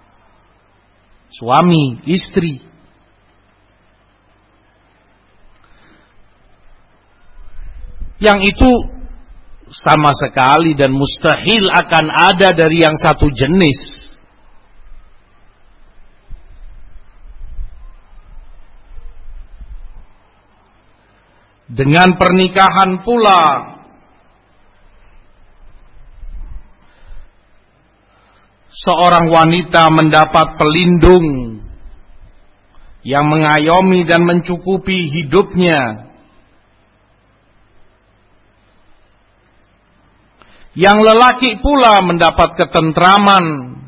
suami, istri. Yang itu sama sekali dan mustahil akan ada dari yang satu jenis. Dengan pernikahan pula seorang wanita mendapat pelindung yang mengayomi dan mencukupi hidupnya. Yang lelaki pula mendapat ketentraman,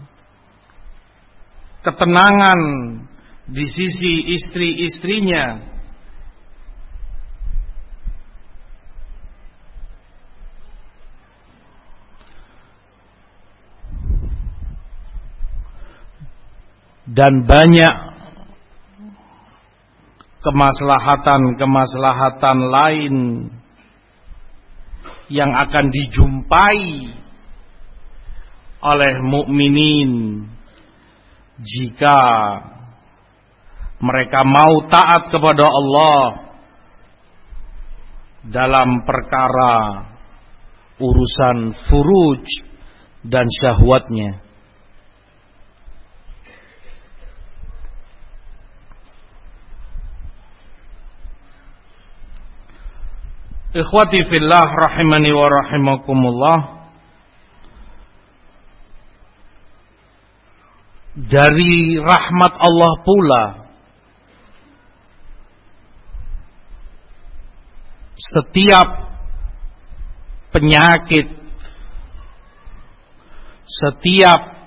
ketenangan di sisi istri-istrinya. Dan banyak kemaslahatan-kemaslahatan lain yang akan dijumpai oleh mukminin jika mereka mau taat kepada Allah dalam perkara urusan furuj dan syahwatnya. Ikhwati fillah rahimani wa rahimakumullah. Dari rahmat Allah pula setiap penyakit, setiap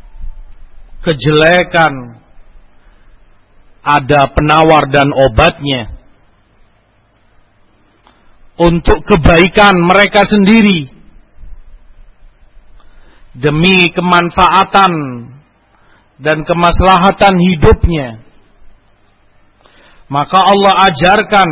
kejelekan ada penawar dan obatnya untuk kebaikan mereka sendiri, demi kemanfaatan dan kemaslahatan hidupnya. Maka Allah ajarkan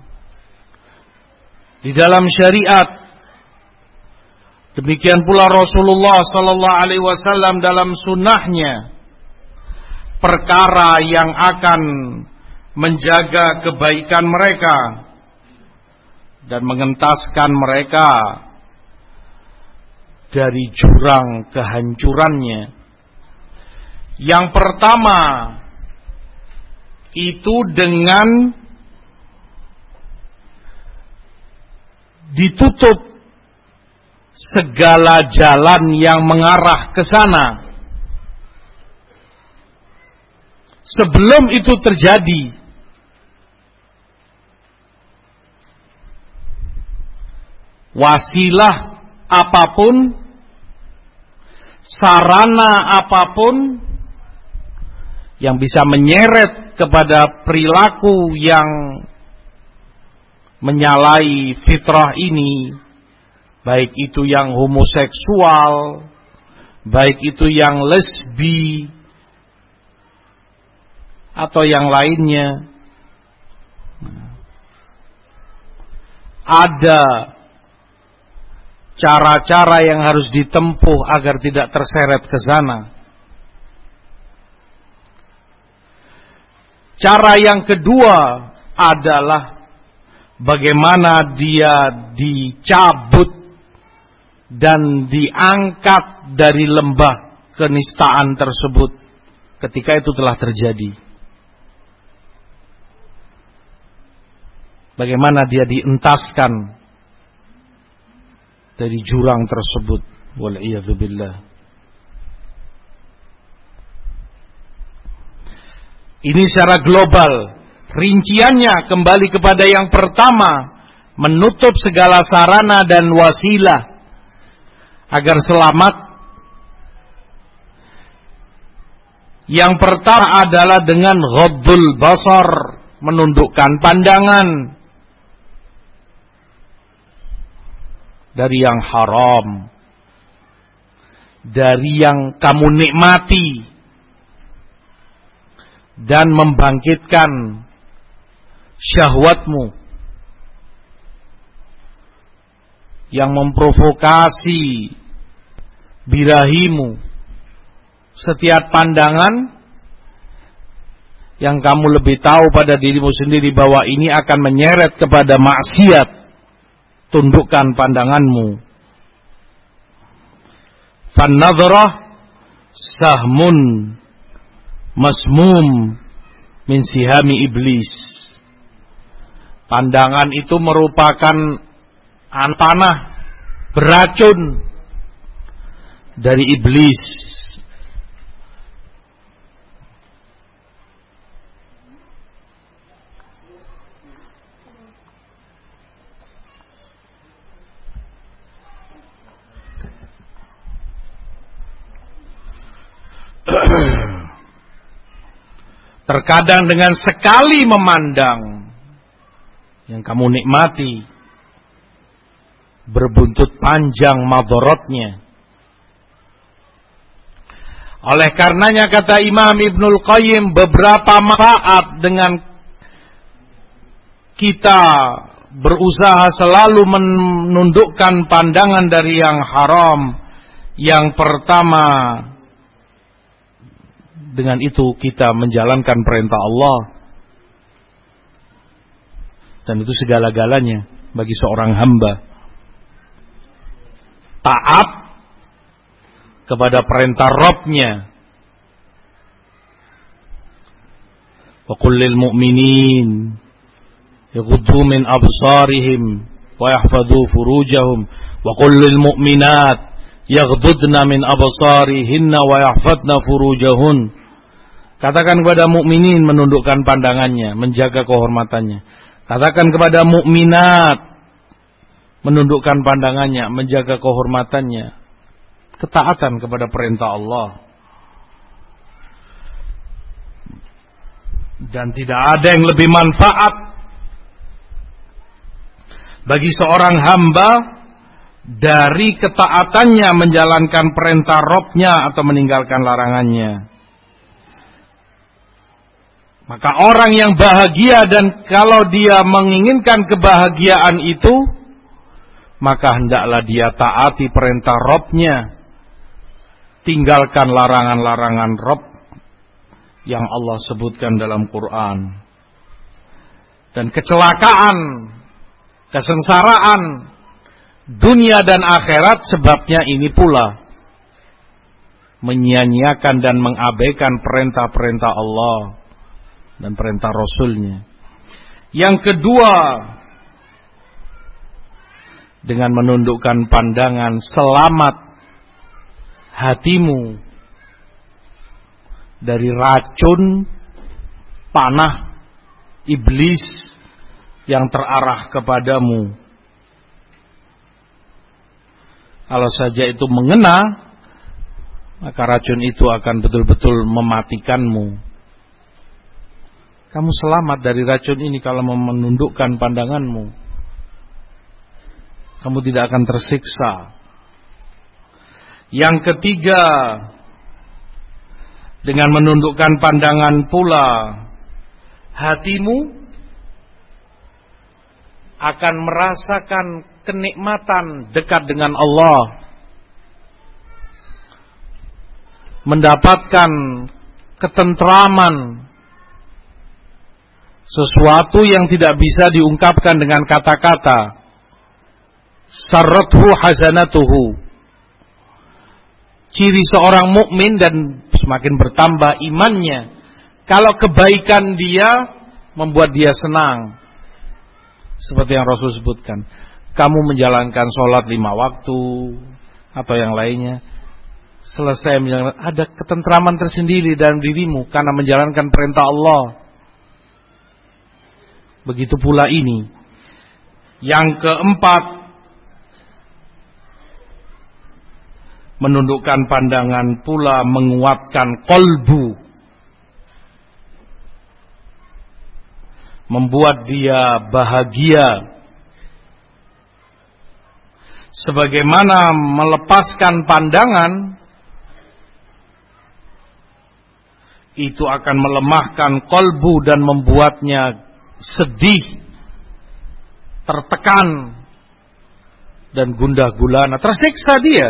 di dalam syariat, demikian pula Rasulullah sallallahu alaihi wasallam dalam sunnahnya, perkara yang akan menjaga kebaikan mereka dan mengentaskan mereka dari jurang kehancurannya. Yang pertama itu dengan ditutup segala jalan yang mengarah ke sana. Sebelum itu terjadi, wasilah apapun, sarana apapun yang bisa menyeret kepada perilaku yang menyalahi fitrah ini, baik itu yang homoseksual, baik itu yang lesbi, atau yang lainnya, ada cara-cara yang harus ditempuh agar tidak terseret ke sana. Cara yang kedua adalah bagaimana dia dicabut dan diangkat dari lembah kenistaan tersebut ketika itu telah terjadi. Bagaimana dia dientaskan dari jurang tersebut. Wal'iyadzubillah. Ini secara global. Rinciannya kembali kepada yang pertama, menutup segala sarana dan wasilah agar selamat. Yang pertama adalah dengan ghaddul basar, menundukkan pandangan dari yang haram, dari yang kamu nikmati, dan membangkitkan syahwatmu yang memprovokasi birahimu. Setiap pandangan yang kamu lebih tahu pada dirimu sendiri bahwa ini akan menyeret kepada maksiat, tundukkan pandanganmu. Fan-nadhrah sahmun masmum min sihami iblis. Pandangan itu merupakan panah beracun dari iblis. Terkadang dengan sekali memandang yang kamu nikmati berbuntut panjang madharatnya. Oleh karenanya kata Imam Ibnul Qayyim, beberapa manfaat dengan kita berusaha selalu menundukkan pandangan dari yang haram. Yang pertama, dengan itu kita menjalankan perintah Allah, dan itu segala-galanya bagi seorang hamba. Taat kepada perintah Rabb-Nya. Wa qul lil mu'minin yaghuddu min absarihim wa yahfadhu furujahum wa qul lil mu'minat yaghdudna min absarihinna wa yahfadna furujahun. Katakan kepada mukminin menundukkan pandangannya, menjaga kehormatannya. Katakan kepada mukminat menundukkan pandangannya, menjaga kehormatannya. Ketaatan kepada perintah Allah. Dan tidak ada yang lebih manfaat bagi seorang hamba dari ketaatannya menjalankan perintah Rabb-Nya atau meninggalkan larangannya. Maka orang yang bahagia, dan kalau dia menginginkan kebahagiaan itu, maka hendaklah dia taati perintah Rabb-Nya, tinggalkan larangan-larangan Rabb yang Allah sebutkan dalam Quran. Dan kecelakaan, kesengsaraan dunia dan akhirat sebabnya ini pula, menyia-nyiakan dan mengabaikan perintah-perintah Allah dan perintah Rasul-Nya. Yang kedua, dengan menundukkan pandangan, selamat hatimu dari racun panah iblis yang terarah kepadamu. Kalau saja itu mengena, maka racun itu akan betul-betul mematikanmu. Kamu selamat dari racun ini kalau menundukkan pandanganmu. Kamu tidak akan tersiksa. Yang ketiga, dengan menundukkan pandangan pula, hatimu akan merasakan kenikmatan dekat dengan Allah, mendapatkan ketentraman sesuatu yang tidak bisa diungkapkan dengan kata-kata. Sarrathu hasanatuhu. Ciri seorang mukmin dan semakin bertambah imannya kalau kebaikan dia membuat dia senang. Seperti yang Rasul sebutkan, kamu menjalankan sholat lima waktu atau yang lainnya, selesai menjalankan, ada ketentraman tersendiri dalam dirimu karena menjalankan perintah Allah. Begitu pula ini. Yang keempat, menundukkan pandangan pula menguatkan kolbu, membuat dia bahagia. Sebagaimana melepaskan pandangan itu akan melemahkan kolbu dan membuatnya sedih, tertekan, dan gundah gulana, tersiksa dia.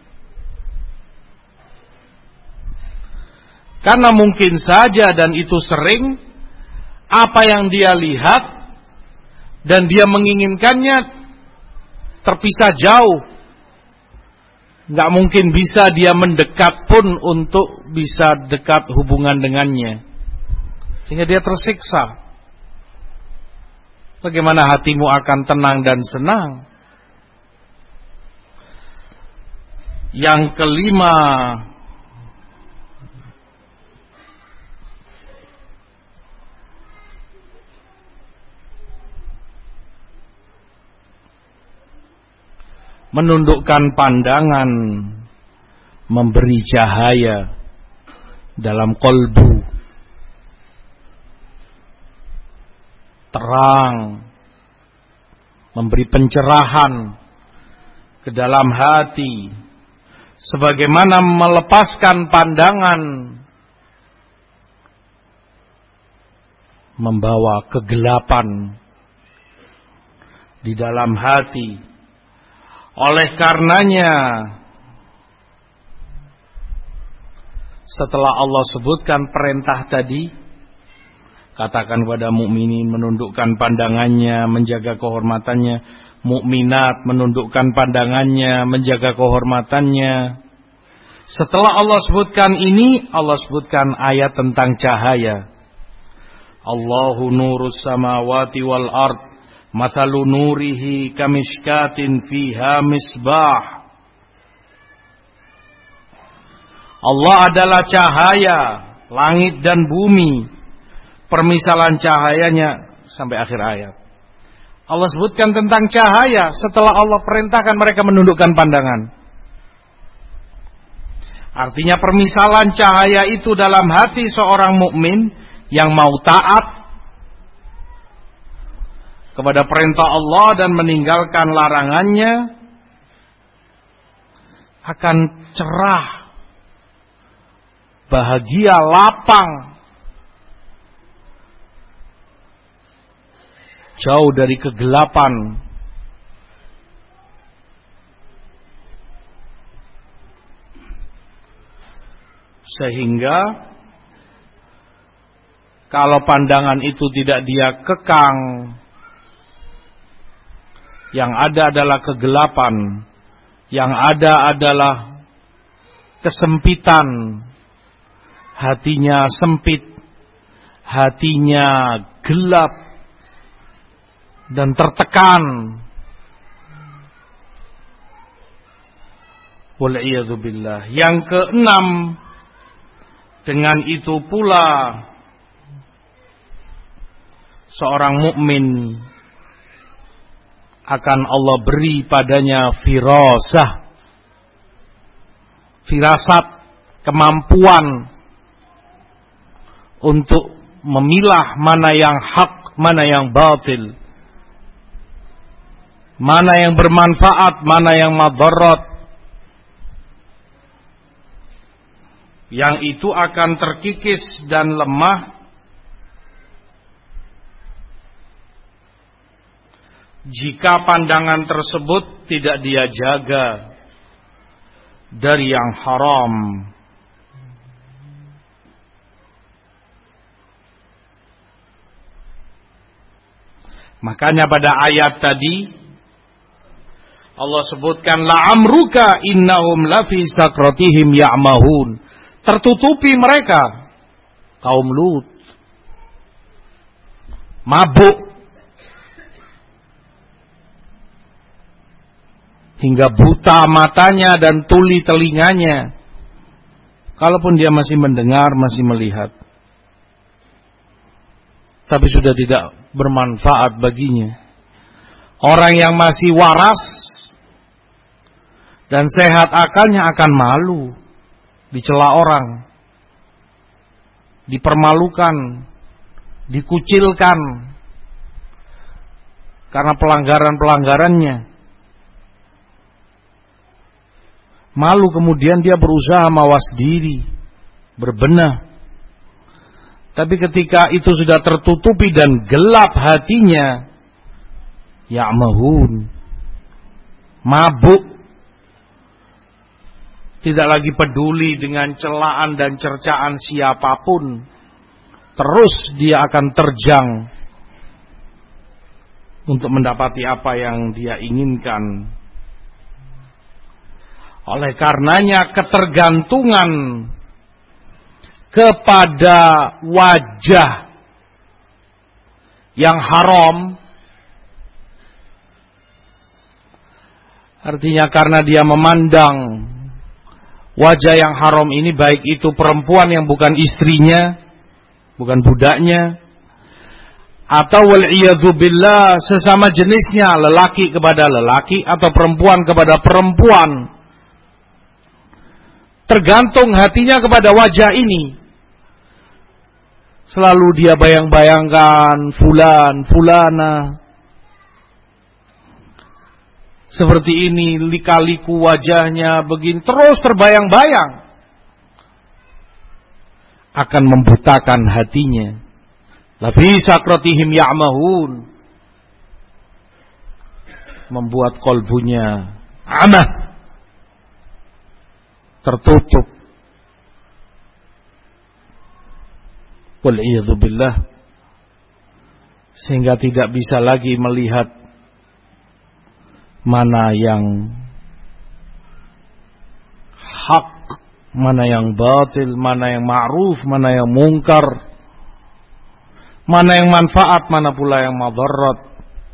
Karena mungkin saja, dan itu sering, apa yang dia lihat dan dia menginginkannya terpisah jauh. Gak mungkin bisa dia mendekat pun untuk bisa dekat hubungan dengannya, sehingga dia tersiksa. Bagaimana hatimu akan tenang dan senang? Yang kelima, menundukkan pandangan memberi cahaya dalam kolbu, terang, memberi pencerahan ke dalam hati, sebagaimana melepaskan pandangan membawa kegelapan di dalam hati. Oleh karenanya, setelah Allah sebutkan perintah tadi, katakan kepada mukminin menundukkan pandangannya, menjaga kehormatannya, mukminat menundukkan pandangannya, menjaga kehormatannya. Setelah Allah sebutkan ini, Allah sebutkan ayat tentang cahaya. Allahu nurus samawati wal ard, mathalu nurihi kamishkatin fiha misbah. Allah adalah cahaya langit dan bumi. Permisalan cahayanya sampai akhir ayat. Allah sebutkan tentang cahaya setelah Allah perintahkan mereka menundukkan pandangan. Artinya permisalan cahaya itu dalam hati seorang mukmin yang mau taat kepada perintah Allah dan meninggalkan larangannya akan cerah, bahagia, lapang, jauh dari kegelapan. Sehingga kalau pandangan itu tidak dia kekang, yang ada adalah kegelapan, yang ada adalah kesempitan, hatinya sempit, hatinya gelap dan tertekan. Wal'iyadzubillah. Yang keenam, dengan itu pula seorang mukmin akan Allah beri padanya firasah, firasat, kemampuan untuk memilah mana yang hak, mana yang batil, mana yang bermanfaat, mana yang madarat. Yang itu akan terkikis dan lemah jika pandangan tersebut tidak dia jaga dari yang haram. Makanya pada ayat tadi Allah sebutkan la'amruka innahum lafi sakratihim ya'mahun. Tertutupi mereka kaum Lut. Mabuk hingga buta matanya dan tuli telinganya. Kalaupun dia masih mendengar, masih melihat, tapi sudah tidak bermanfaat baginya. Orang yang masih waras dan sehat akalnya akan malu, dicela orang, dipermalukan, dikucilkan karena pelanggaran-pelanggarannya. Malu, kemudian dia berusaha mawas diri, berbenah. Tapi ketika itu sudah tertutupi dan gelap hatinya, ya'mahun, mabuk, tidak lagi peduli dengan celaan dan cercaan siapapun. Terus dia akan terjang untuk mendapati apa yang dia inginkan. Oleh karenanya ketergantungan kepada wajah yang haram, artinya karena dia memandang wajah yang haram ini, baik itu perempuan yang bukan istrinya, bukan budaknya, atau wal'iyadzubillah sesama jenisnya, lelaki kepada lelaki atau perempuan kepada perempuan, tergantung hatinya kepada wajah ini. Selalu dia bayang-bayangkan fulan, fulana seperti ini, lika-liku wajahnya begini, terus terbayang-bayang, akan membutakan hatinya. Lafi sakratihim ya'mahun, membuat kolbunya amah, tertutup. Wal'iyadzubillah, sehingga tidak bisa lagi melihat mana yang hak, mana yang batil, mana yang ma'ruf, mana yang mungkar, mana yang manfaat, mana pula yang madarat.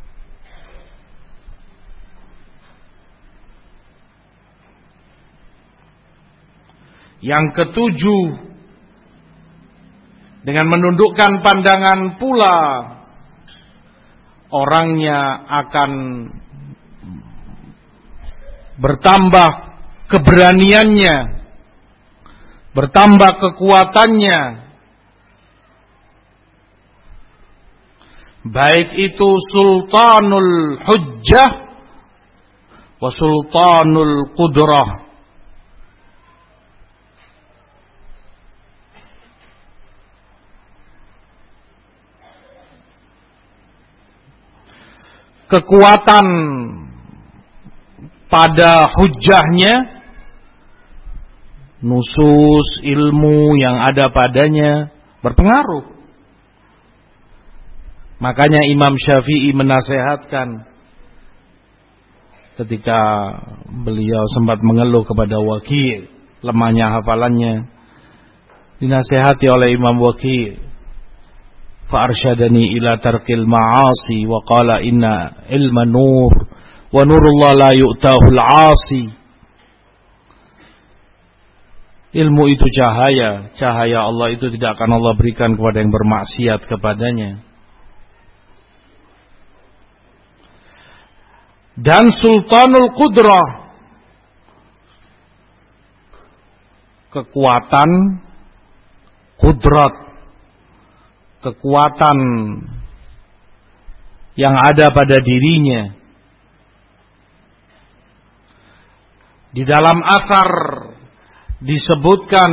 Yang ketujuh, dengan menundukkan pandangan pula, orangnya akan bertambah keberaniannya, bertambah kekuatannya, baik itu sultanul hujjah wa sultanul qudrah. Kekuatan pada hujjahnya, nusus ilmu yang ada padanya berpengaruh. Makanya Imam Syafi'i menasehatkan ketika beliau sempat mengeluh kepada Waki', lemahnya hafalannya, dinasehati oleh Imam Waki', fa'arsyadani ila tarkil ma'asi wa qala inna ilma nur wa nurullah la yu'tahul 'asi. Ilmu itu cahaya, cahaya Allah itu tidak akan Allah berikan kepada yang bermaksiat kepadanya. Dan sultanul qudrah, kekuatan kudrat, kekuatan yang ada pada dirinya. Di dalam athar disebutkan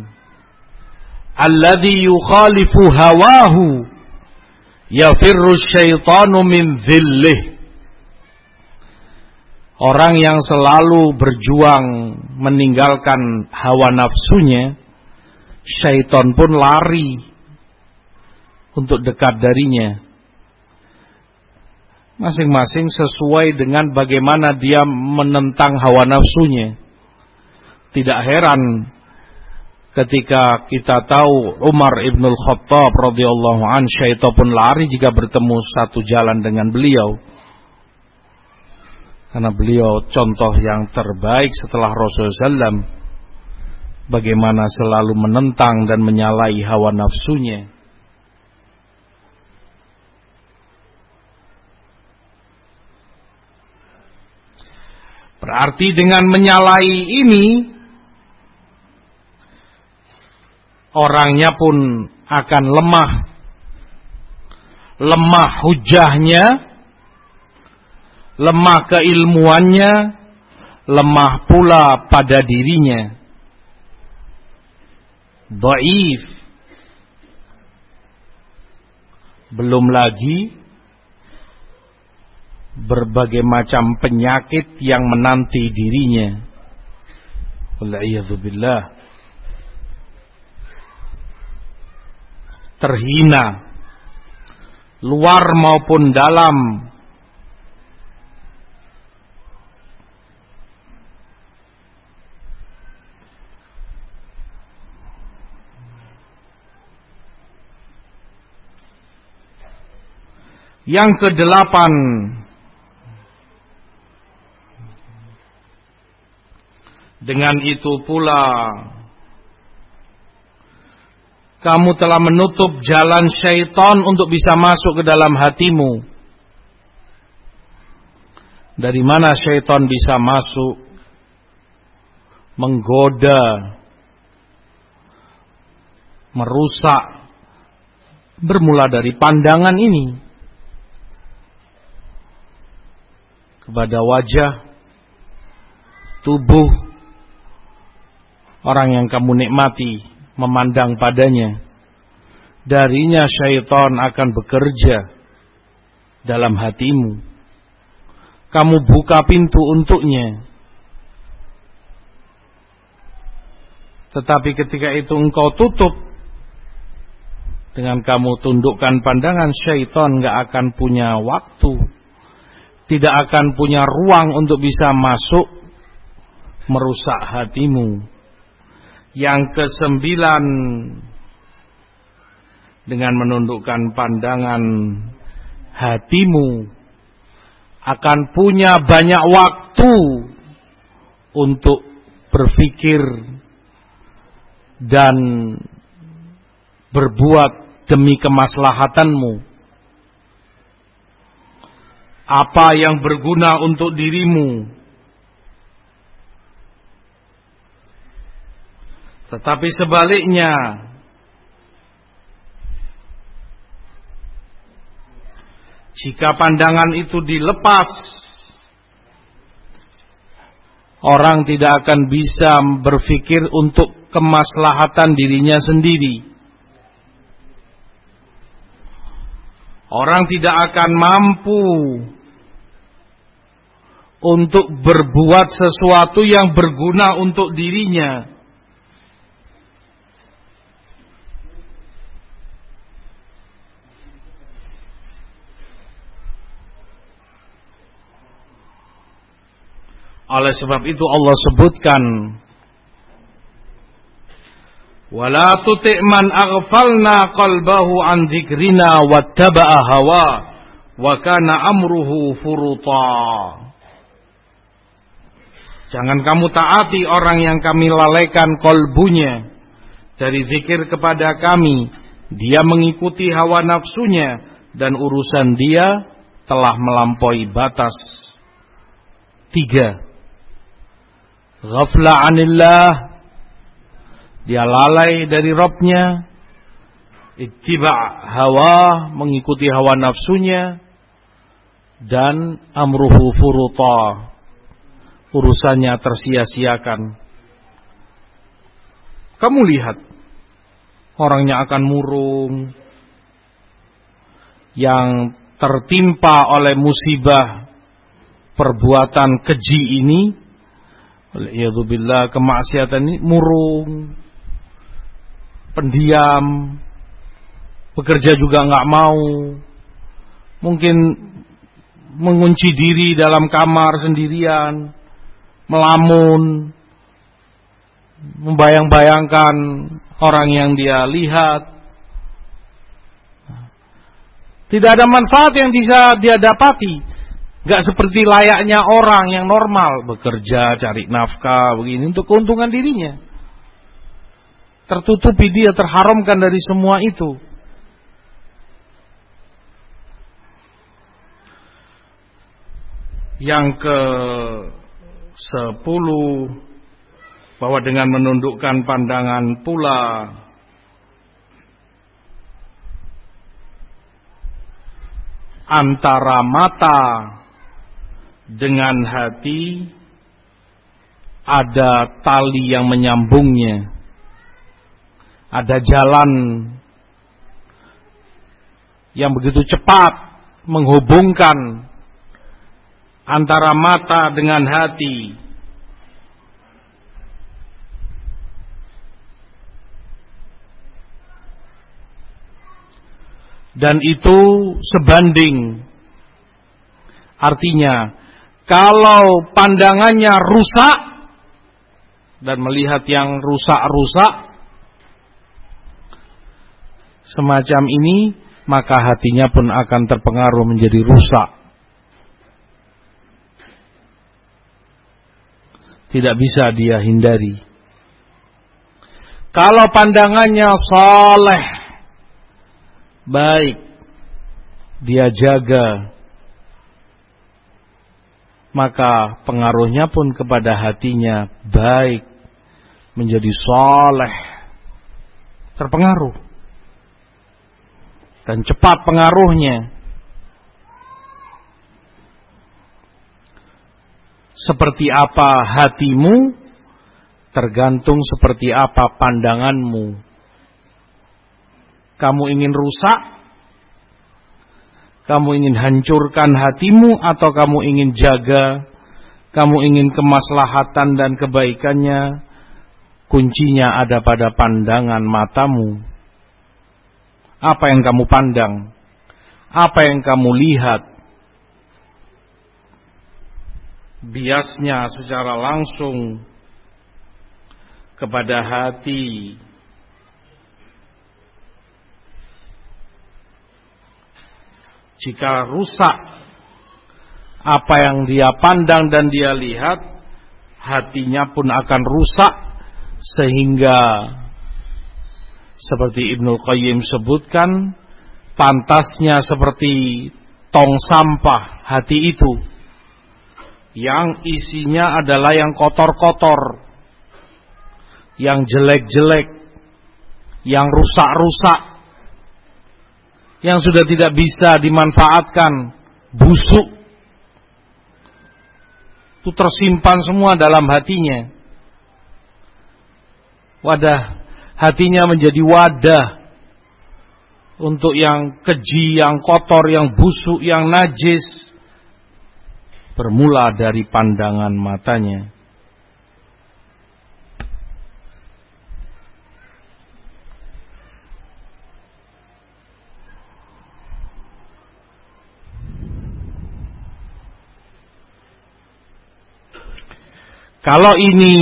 alladzi yukhalifu hawahu yafirru syaitanu min dhillih. Orang yang selalu berjuang meninggalkan hawa nafsunya, syaitan pun lari untuk dekat darinya. Masing-masing sesuai dengan bagaimana dia menentang hawa nafsunya. Tidak heran ketika kita tahu Umar ibn al-Khattab radhiyallahu an, syaitan pun lari jika bertemu satu jalan dengan beliau. Karena beliau contoh yang terbaik setelah Rasulullah sallallahu alaihi wasallam, bagaimana selalu menentang dan menyalahi hawa nafsunya. Berarti dengan menyalahi ini, orangnya pun akan lemah. Lemah hujahnya, lemah keilmuannya, lemah pula pada dirinya. Dhaif. Belum lagi berbagai macam penyakit yang menanti dirinya. Wa'iyadzubillah. Terhina luar maupun dalam. Yang kedelapan, dengan itu pula kamu telah menutup jalan syaitan untuk bisa masuk ke dalam hatimu. Dari mana syaitan bisa masuk? Menggoda, merusak, bermula dari pandangan ini kepada wajah, tubuh orang yang kamu nikmati, memandang padanya. Darinya syaitan akan bekerja dalam hatimu. Kamu buka pintu untuknya, tetapi ketika itu engkau tutup, dengan kamu tundukkan pandangan, syaitan gak akan punya waktu, tidak akan punya ruang untuk bisa masuk merusak hatimu. Yang kesembilan, dengan menundukkan pandangan, hatimu akan punya banyak waktu untuk berpikir dan berbuat demi kemaslahatanmu. Apa yang berguna untuk dirimu. Tetapi sebaliknya, jika pandangan itu dilepas, orang tidak akan bisa berpikir untuk kemaslahatan dirinya sendiri. Orang tidak akan mampu untuk berbuat sesuatu yang berguna untuk dirinya. Oleh sebab itu Allah sebutkan, wala tuti' man aghfalna qalbahu an dzikrina wattaba'a hawa wa kana amruhu furuta. Jangan kamu taati orang yang kami lalaikan kolbunya dari zikir kepada kami. Dia mengikuti hawa nafsunya dan urusan dia telah melampaui batas. Tiga, ghafla anillah, dia lalai dari Rabbnya. Ittiba' hawa, mengikuti hawa nafsunya. Dan amruhu furuta, urusannya tersia-siakan. Kamu lihat, orangnya akan murung, yang tertimpa oleh musibah perbuatan keji ini, waliyadzubillah, kemaksiatan ini, murung, pendiam, bekerja juga nggak mau, mungkin mengunci diri dalam kamar sendirian, melamun, membayang-bayangkan orang yang dia lihat. Tidak ada manfaat yang bisa dia dapati. Gak seperti layaknya orang yang normal, bekerja, cari nafkah, begini, untuk keuntungan dirinya. Tertutupi dia, terharamkan dari semua itu. Yang ke sepuluh, bahwa dengan menundukkan pandangan pula antara mata dengan hati ada tali yang menyambungnya, ada jalan yang begitu cepat menghubungkan antara mata dengan hati. Dan itu sebanding. Artinya, kalau pandangannya rusak dan melihat yang rusak-rusak semacam ini, maka hatinya pun akan terpengaruh menjadi rusak. Tidak bisa dia hindari. Kalau pandangannya saleh, baik, dia jaga, maka pengaruhnya pun kepada hatinya baik, menjadi saleh, terpengaruh, dan cepat pengaruhnya. Seperti apa hatimu, tergantung seperti apa pandanganmu. Kamu ingin rusak? Kamu ingin hancurkan hatimu, atau kamu ingin jaga? Kamu ingin kemaslahatan dan kebaikannya? Kuncinya ada pada pandangan matamu. Apa yang kamu pandang? Apa yang kamu lihat? Biasnya secara langsung kepada hati. Jika rusak apa yang dia pandang dan dia lihat, hatinya pun akan rusak, sehingga seperti Ibnu Qayyim sebutkan, pantasnya seperti tong sampah hati itu, yang isinya adalah yang kotor-kotor, yang jelek-jelek, yang rusak-rusak, yang sudah tidak bisa dimanfaatkan, busuk, itu tersimpan semua dalam hatinya. Wadah hatinya menjadi wadah untuk yang keji, yang kotor, yang busuk, yang najis, bermula dari pandangan matanya. Kalau ini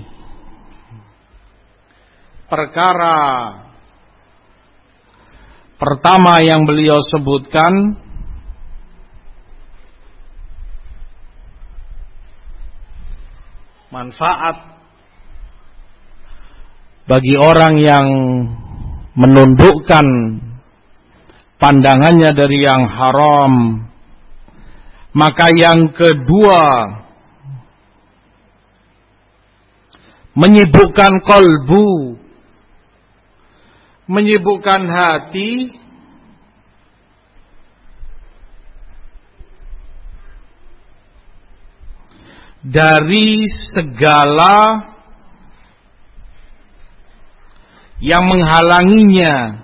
perkara pertama yang beliau sebutkan, manfaat bagi orang yang menundukkan pandangannya dari yang haram, maka yang kedua, menyibukkan kolbu, menyibukkan hati dari segala yang menghalanginya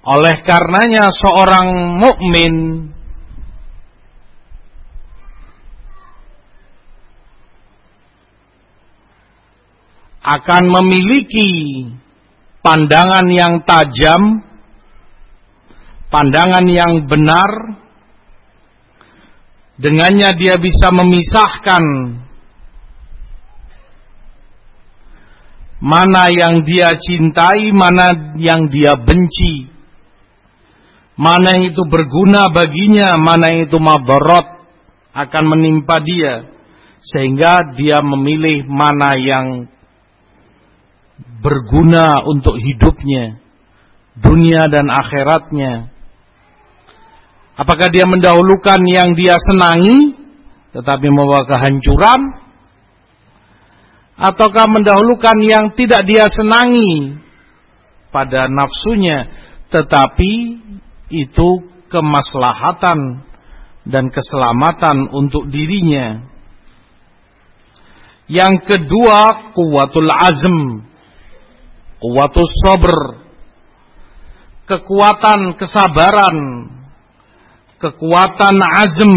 Oleh karenanya seorang mukmin akan memiliki pandangan yang tajam, pandangan yang benar. Dengannya dia bisa memisahkan mana yang dia cintai, mana yang dia benci, mana yang itu berguna baginya, mana yang itu madarat akan menimpa dia, sehingga dia memilih mana yang berguna untuk hidupnya, dunia dan akhiratnya. Apakah dia mendahulukan yang dia senangi tetapi membawa kehancuran, ataukah mendahulukan yang tidak dia senangi pada nafsunya tetapi itu kemaslahatan dan keselamatan untuk dirinya. Yang kedua, quwwatul azm, quwwatus sabr, kekuatan kesabaran, kekuatan azm.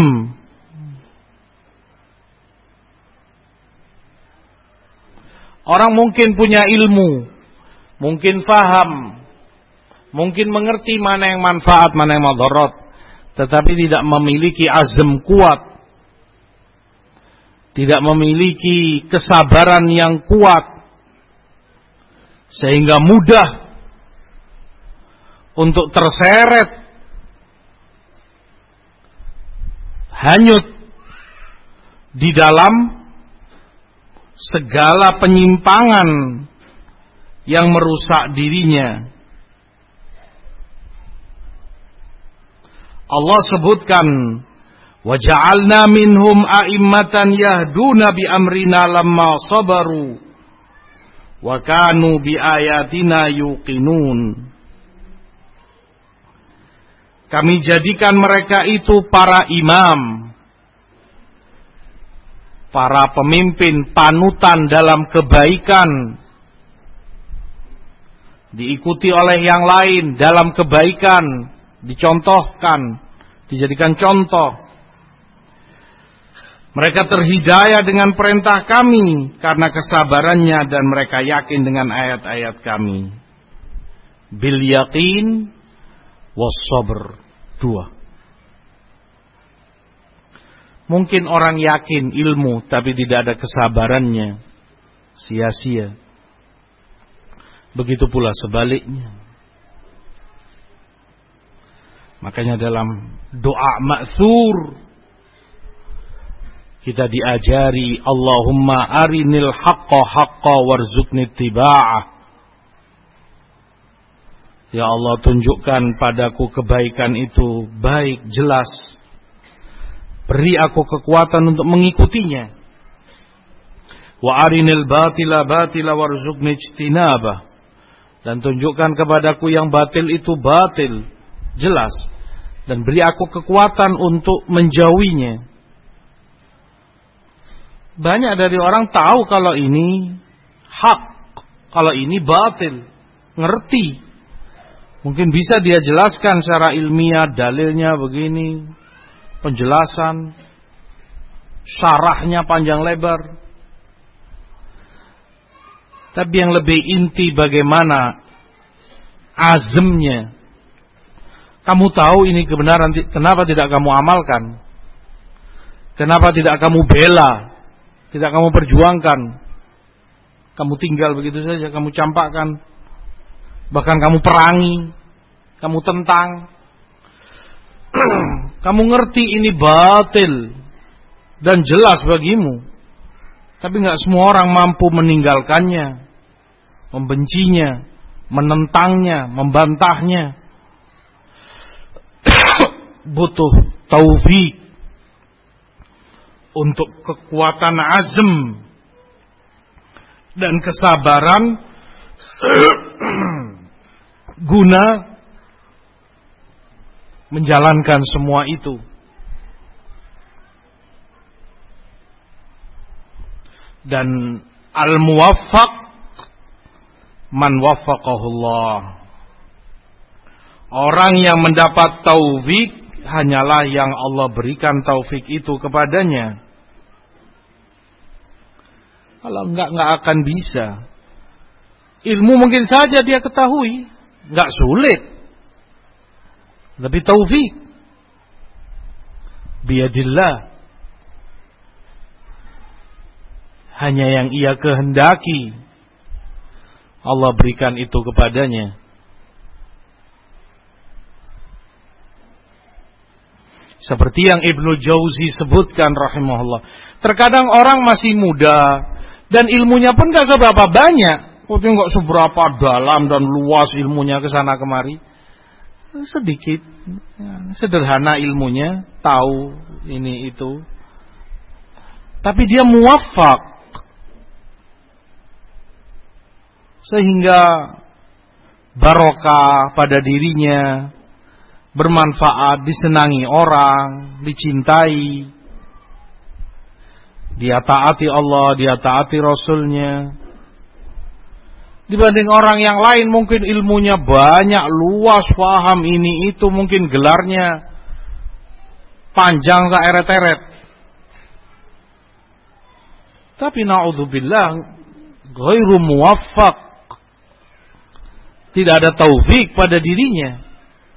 Orang mungkin punya ilmu, mungkin faham, mungkin mengerti mana yang manfaat, mana yang madarat, tetapi tidak memiliki azm kuat, tidak memiliki kesabaran yang kuat, sehingga mudah untuk terseret, hanyut di dalam segala penyimpangan yang merusak dirinya. Allah sebutkan, wa ja'alna minhum a'immatan yahduna bi amrina lamma sabaru wa kanu bi ayatina yuqinun. Kami jadikan mereka itu para imam, para pemimpin, panutan dalam kebaikan, diikuti oleh yang lain dalam kebaikan, dicontohkan, dijadikan contoh. Mereka terhidayah dengan perintah kami karena kesabarannya, dan mereka yakin dengan ayat-ayat kami. Bil yaqin was sabr. Dua. Mungkin orang yakin ilmu tapi tidak ada kesabarannya, sia-sia. Begitu pula sebaliknya. Makanya dalam doa ma'thur kita diajari, Allahumma arinil haqqa haqqa warzuqni ittiba'ah. Ya Allah, tunjukkan padaku kebaikan itu baik, jelas. Beri aku kekuatan untuk mengikutinya. Wa arinil batila batila warzuqni ijtinabah. Dan tunjukkan kepadaku yang batil itu batil, jelas. Dan beri aku kekuatan untuk menjauhinya. Banyak dari orang tahu kalau ini hak, kalau ini batil, ngerti. Mungkin bisa dia jelaskan secara ilmiah, dalilnya begini, penjelasan, syarahnya panjang lebar. Tapi yang lebih inti bagaimana azmnya. Kamu tahu ini kebenaran, kenapa tidak kamu amalkan? Kenapa tidak kamu bela? Tidak kamu perjuangkan? Kamu tinggal begitu saja, kamu campakkan. Bahkan kamu perangi, kamu tentang. Kamu ngerti ini batil dan jelas bagimu, tapi nggak semua orang mampu meninggalkannya, membencinya, menentangnya, membantahnya. Butuh taufik untuk kekuatan azm dan kesabaran guna menjalankan semua itu. Dan al-muwaffaq man waffaqahullah. Orang yang mendapat taufik hanyalah yang Allah berikan taufik itu kepadanya. Kalau enggak, enggak akan bisa. Ilmu mungkin saja dia ketahui, enggak sulit. Tapi taufik biadillah, hanya yang ia kehendaki Allah berikan itu kepadanya. Seperti yang Ibnu Jauzi sebutkan rahimahullah. Terkadang orang masih muda dan ilmunya pun gak seberapa banyak. Mungkin gak seberapa dalam dan luas ilmunya kesana kemari. Sedikit, sederhana ilmunya, tahu ini itu. Tapi dia muwaffaq, sehingga barokah pada dirinya, bermanfaat, disenangi orang, dicintai. Dia taati Allah, dia taati Rasulnya. Dibanding orang yang lain mungkin ilmunya banyak, luas, paham ini itu, mungkin gelarnya panjang saeret-eret. Tapi na'udzubillah, ghairu muwaffaq. Tidak ada taufik pada dirinya.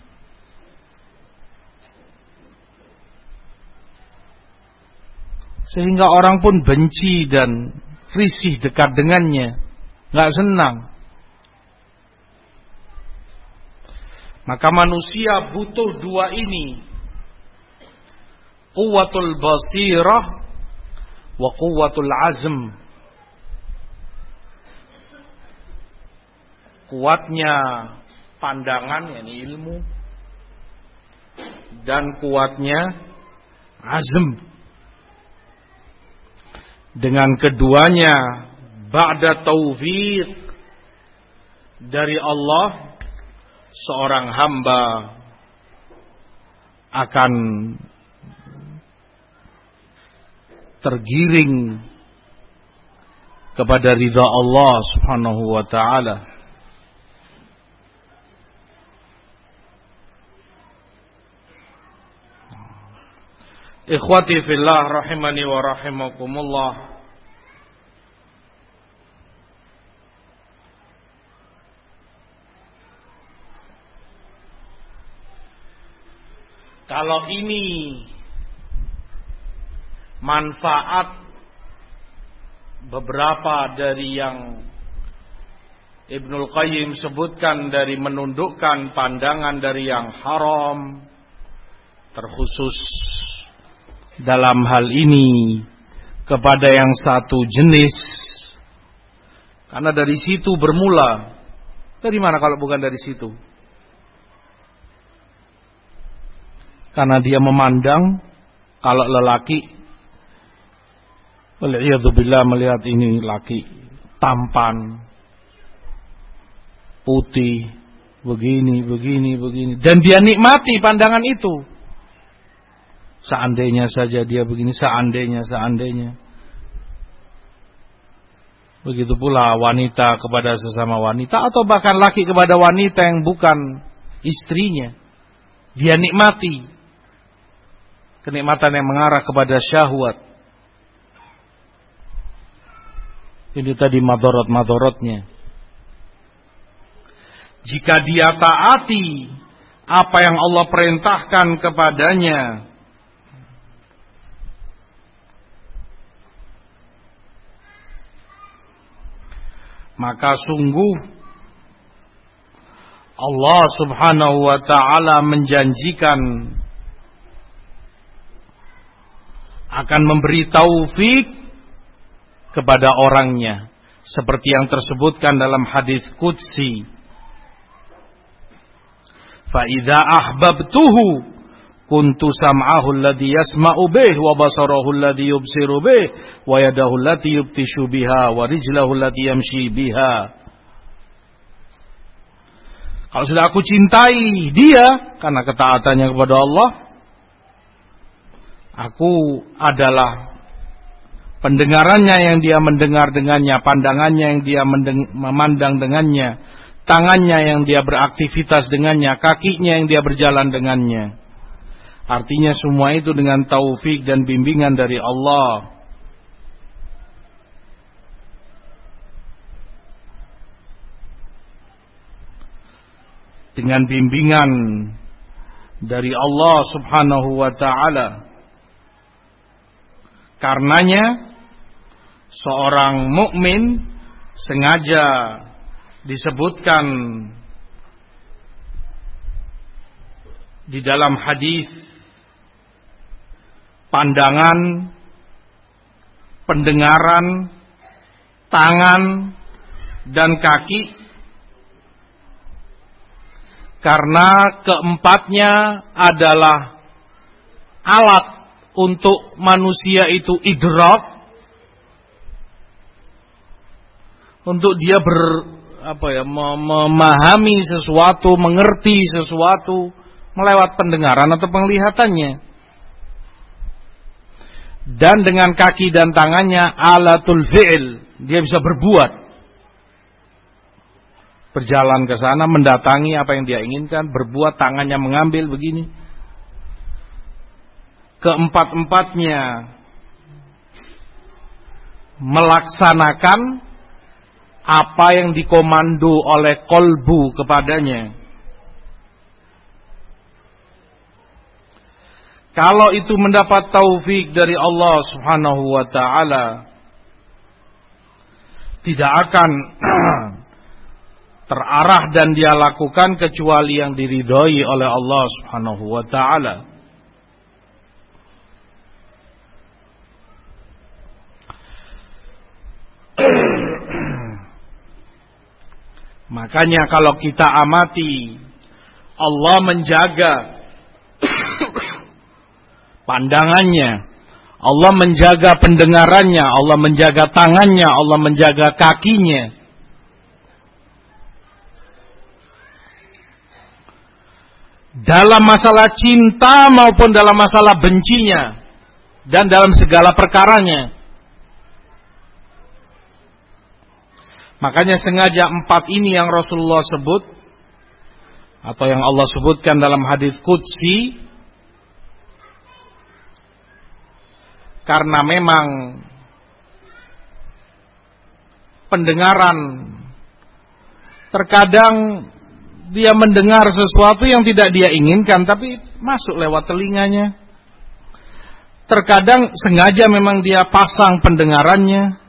Sehingga orang pun benci dan risih dekat dengannya, gak senang. Maka manusia butuh dua ini, quwwatul basirah wa quwwatul azm. Kuatnya pandangan, yakni ilmu, dan kuatnya azm. Dengan keduanya, ba'da taufik dari Allah, seorang hamba akan tergiring kepada ridha Allah Subhanahu wa ta'ala. Ikhwati fillah rahimani wa rahimakumullah. Kalau ini manfaat beberapa dari yang Ibnul Qayyim sebutkan dari menundukkan pandangan dari yang haram, terkhusus dalam hal ini kepada yang satu jenis, karena dari situ bermula. Dari mana kalau bukan dari situ? Karena dia memandang kalau lelaki, wal'iyadzubillah, melihat ini laki tampan, putih, begini, begini, begini, dan dia nikmati pandangan itu. Seandainya saja dia begini, seandainya, seandainya. Begitu pula wanita kepada sesama wanita, atau bahkan laki kepada wanita yang bukan istrinya. Dia nikmati kenikmatan yang mengarah kepada syahwat. Ini tadi madorot-madorotnya. Jika dia taati apa yang Allah perintahkan kepadanya, maka sungguh Allah Subhanahu wa ta'ala menjanjikan akan memberi taufik kepada orangnya, seperti yang tersebutkan dalam hadis qudsi, fa idza ahbabtuhu kuntu sam'ahu alladhi yasma'u bih, wa basarahu alladhi yubsiru bih, wa yadahu allati yubtishu biha, wa rijlahu allati yamshi biha. Kalau sudah aku cintai dia karena ketaatannya kepada Allah, aku adalah pendengarannya yang dia mendengar dengannya, pandangannya yang dia memandang dengannya, tangannya yang dia beraktivitas dengannya, kakinya yang dia berjalan dengannya. Artinya semua itu dengan taufik dan bimbingan dari Allah. Dengan bimbingan dari Allah Subhanahu wa ta'ala. Karenanya seorang mukmin sengaja disebutkan di dalam hadis pandangan, pendengaran, tangan dan kaki, karena keempatnya adalah alat untuk manusia itu idrak, untuk dia ber apa ya memahami sesuatu, mengerti sesuatu melewat pendengaran atau penglihatannya. Dan dengan kaki dan tangannya alatul fi'il, dia bisa berbuat, berjalan ke sana, mendatangi apa yang dia inginkan, berbuat, tangannya mengambil begini. Keempat-empatnya melaksanakan apa yang dikomando oleh kolbu kepadanya. Kalau itu mendapat taufik dari Allah Subhanahu wa ta'ala, tidak akan terarah dan dia lakukan kecuali yang diridhoi oleh Allah Subhanahu wa ta'ala. Makanya kalau kita amati, Allah menjaga pandangannya, Allah menjaga pendengarannya, Allah menjaga tangannya, Allah menjaga kakinya. Dalam masalah cinta maupun dalam masalah bencinya, dan dalam segala perkaranya. Makanya sengaja empat ini yang Rasulullah sebut, atau yang Allah sebutkan dalam hadis qudsi, karena memang pendengaran terkadang dia mendengar sesuatu yang tidak dia inginkan, tapi masuk lewat telinganya. Terkadang sengaja memang dia pasang pendengarannya.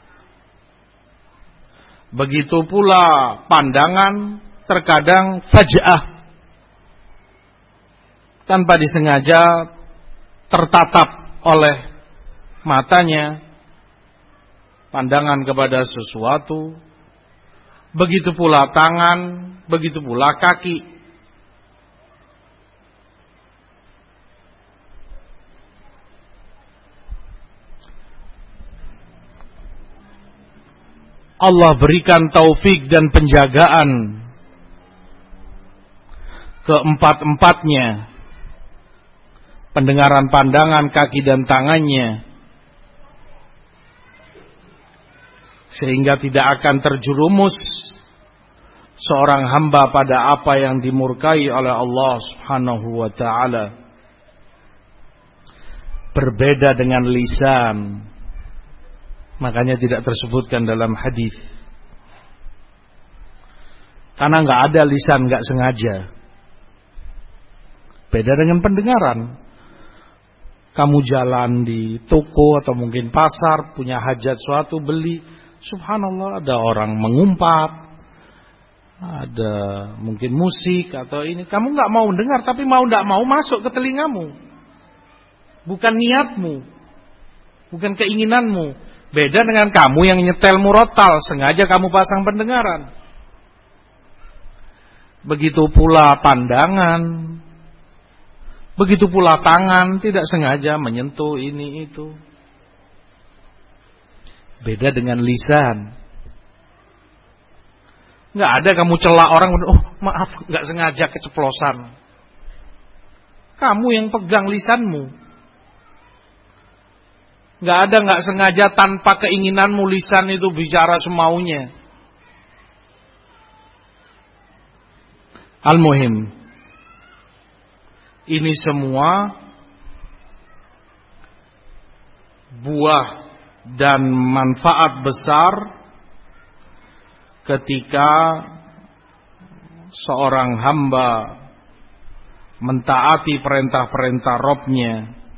Begitu pula pandangan, terkadang faj'ah, tanpa disengaja tertatap oleh matanya pandangan kepada sesuatu. Begitu pula tangan, begitu pula kaki. Allah berikan taufik dan penjagaan keempat-empatnya, pendengaran, pandangan, kaki dan tangannya, sehingga tidak akan terjerumus seorang hamba pada apa yang dimurkai oleh Allah Subhanahu wa ta'ala. Berbeda dengan lisan, makanya tidak tersebutkan dalam hadis. Karena nggak ada lisan nggak sengaja. Beda dengan pendengaran. Kamu jalan di toko atau mungkin pasar, punya hajat suatu, beli, subhanallah ada orang mengumpat, ada mungkin musik atau ini. Kamu nggak mau dengar, tapi mau nggak mau masuk ke telingamu. Bukan niatmu, bukan keinginanmu. Beda dengan kamu yang nyetel murotal, sengaja kamu pasang pendengaran. Begitu pula pandangan, begitu pula tangan, tidak sengaja menyentuh ini itu. Beda dengan lisan. Nggak ada kamu celak orang, oh maaf nggak sengaja keceplosan. Kamu yang pegang lisanmu. Nggak ada nggak sengaja tanpa keinginanmu lisan itu bicara semaunya. Al-muhim, ini semua buah dan manfaat besar ketika seorang hamba mentaati perintah-perintah Rabb-Nya.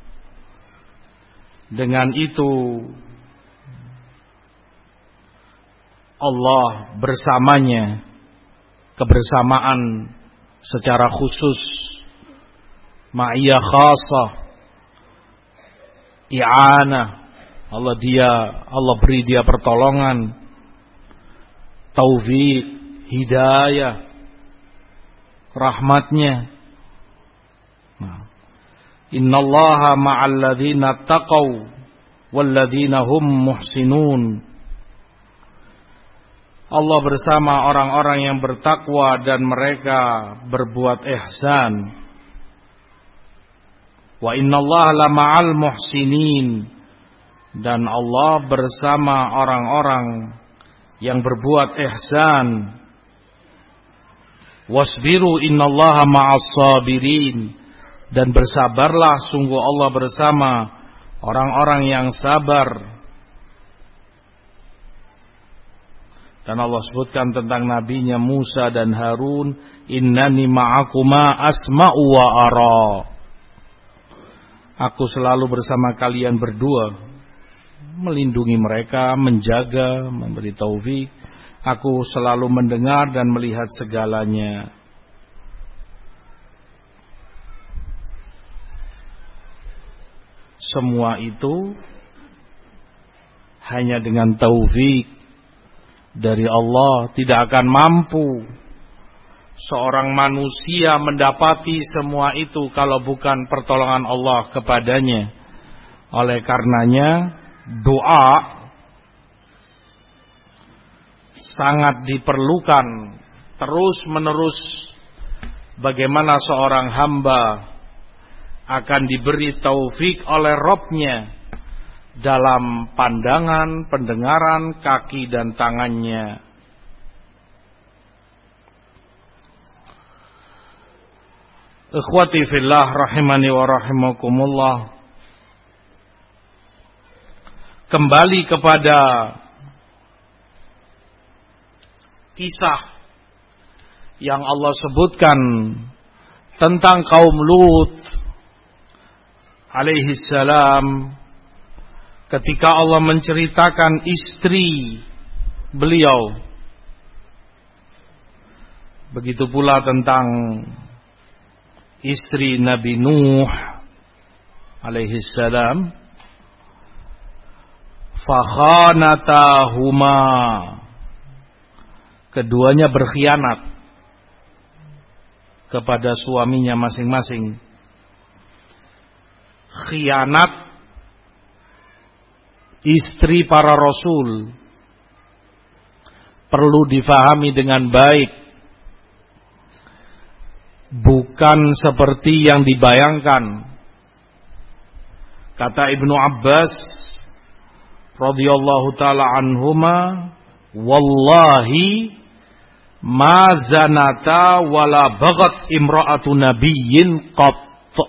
Dengan itu Allah bersamanya, kebersamaan secara khusus, ma'iyah khasah, i'anah. Allah dia Allah beri dia pertolongan, taufik, hidayah, rahmatnya. Nah, innallaha ma'al ladzina taqaw wal ladzina hum muhsinun. Allah bersama orang-orang yang bertakwa dan mereka berbuat ihsan. Wa innallaha la ma'al muhsinin. Dan Allah bersama orang-orang yang berbuat ihsan. Wasbiru innallaha ma'as sabirin. Dan bersabarlah, sungguh Allah bersama orang-orang yang sabar. Dan Allah sebutkan tentang nabinya Musa dan Harun, innani ma'akuma asma'u wa ara. Aku selalu bersama kalian berdua, melindungi mereka, menjaga, memberi taufik. Aku selalu mendengar dan melihat segalanya. Semua itu hanya dengan taufik dari Allah. Tidak akan mampu seorang manusia mendapati semua itu kalau bukan pertolongan Allah kepadanya. Oleh karenanya doa sangat diperlukan terus menerus. Bagaimana seorang hamba akan diberi taufik oleh Rabb-Nya dalam pandangan, pendengaran, kaki dan tangannya. Ikhwati fillah rahimani wa rahimakumullah. Kembali kepada kisah yang Allah sebutkan tentang kaum Lut alaihi salam. Ketika Allah menceritakan istri beliau, begitu pula tentang istri Nabi Nuh alaihi salam. Fakhanatahuma, keduanya berkhianat kepada suaminya masing-masing. Khianat istri para rasul perlu difahami dengan baik, bukan seperti yang dibayangkan. Kata Ibnu Abbas radhiyallahu taala anhuma, wallahi ma zanata wala baghat imra'atu nabiyyin qat.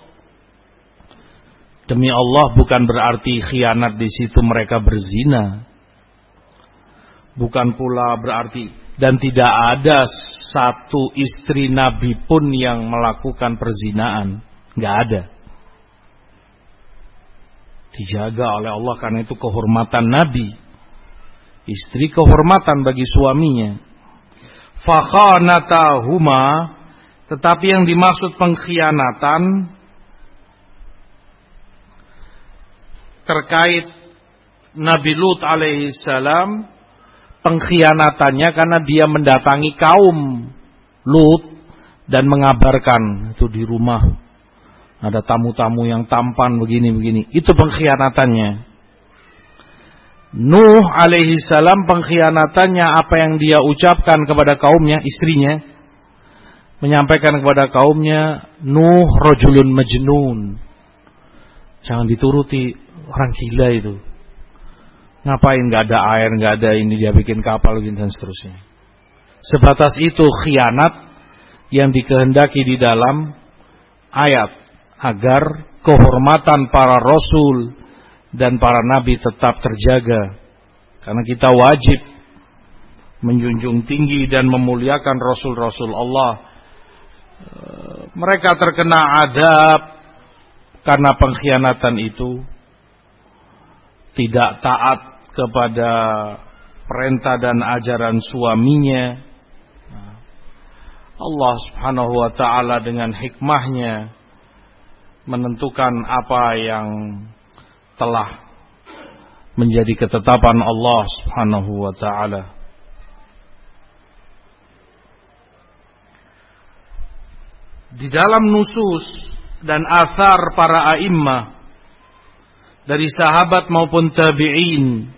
Demi Allah, bukan berarti khianat di situ mereka berzina. Bukan pula berarti, dan tidak ada satu istri Nabi pun yang melakukan perzinaan. Enggak ada. Dijaga oleh Allah, karena itu kehormatan Nabi. Istri kehormatan bagi suaminya. Fakhanatahuma, tetapi yang dimaksud pengkhianatan terkait Nabi Lut alaihi salam, pengkhianatannya karena dia mendatangi kaum Lut dan mengabarkan itu di rumah ada tamu-tamu yang tampan begini-begini. Itu pengkhianatannya. Nuh alaihi salam, pengkhianatannya apa yang dia ucapkan kepada kaumnya, istrinya menyampaikan kepada kaumnya, Nuh rajulun majnun. Jangan dituruti, orang gila itu. Ngapain gak ada air, gak ada ini, dia bikin kapal dan seterusnya. Sebatas itu khianat yang dikehendaki di dalam ayat, agar kehormatan para rasul dan para nabi tetap terjaga. Karena kita wajib menjunjung tinggi dan memuliakan rasul-rasul Allah. Mereka terkena azab karena pengkhianatan itu, tidak taat kepada perintah dan ajaran suaminya. Allah Subhanahu wa taala dengan hikmahnya menentukan apa yang telah menjadi ketetapan Allah Subhanahu wa taala. Di dalam nusus dan athar para a'immah dari sahabat maupun tabi'in,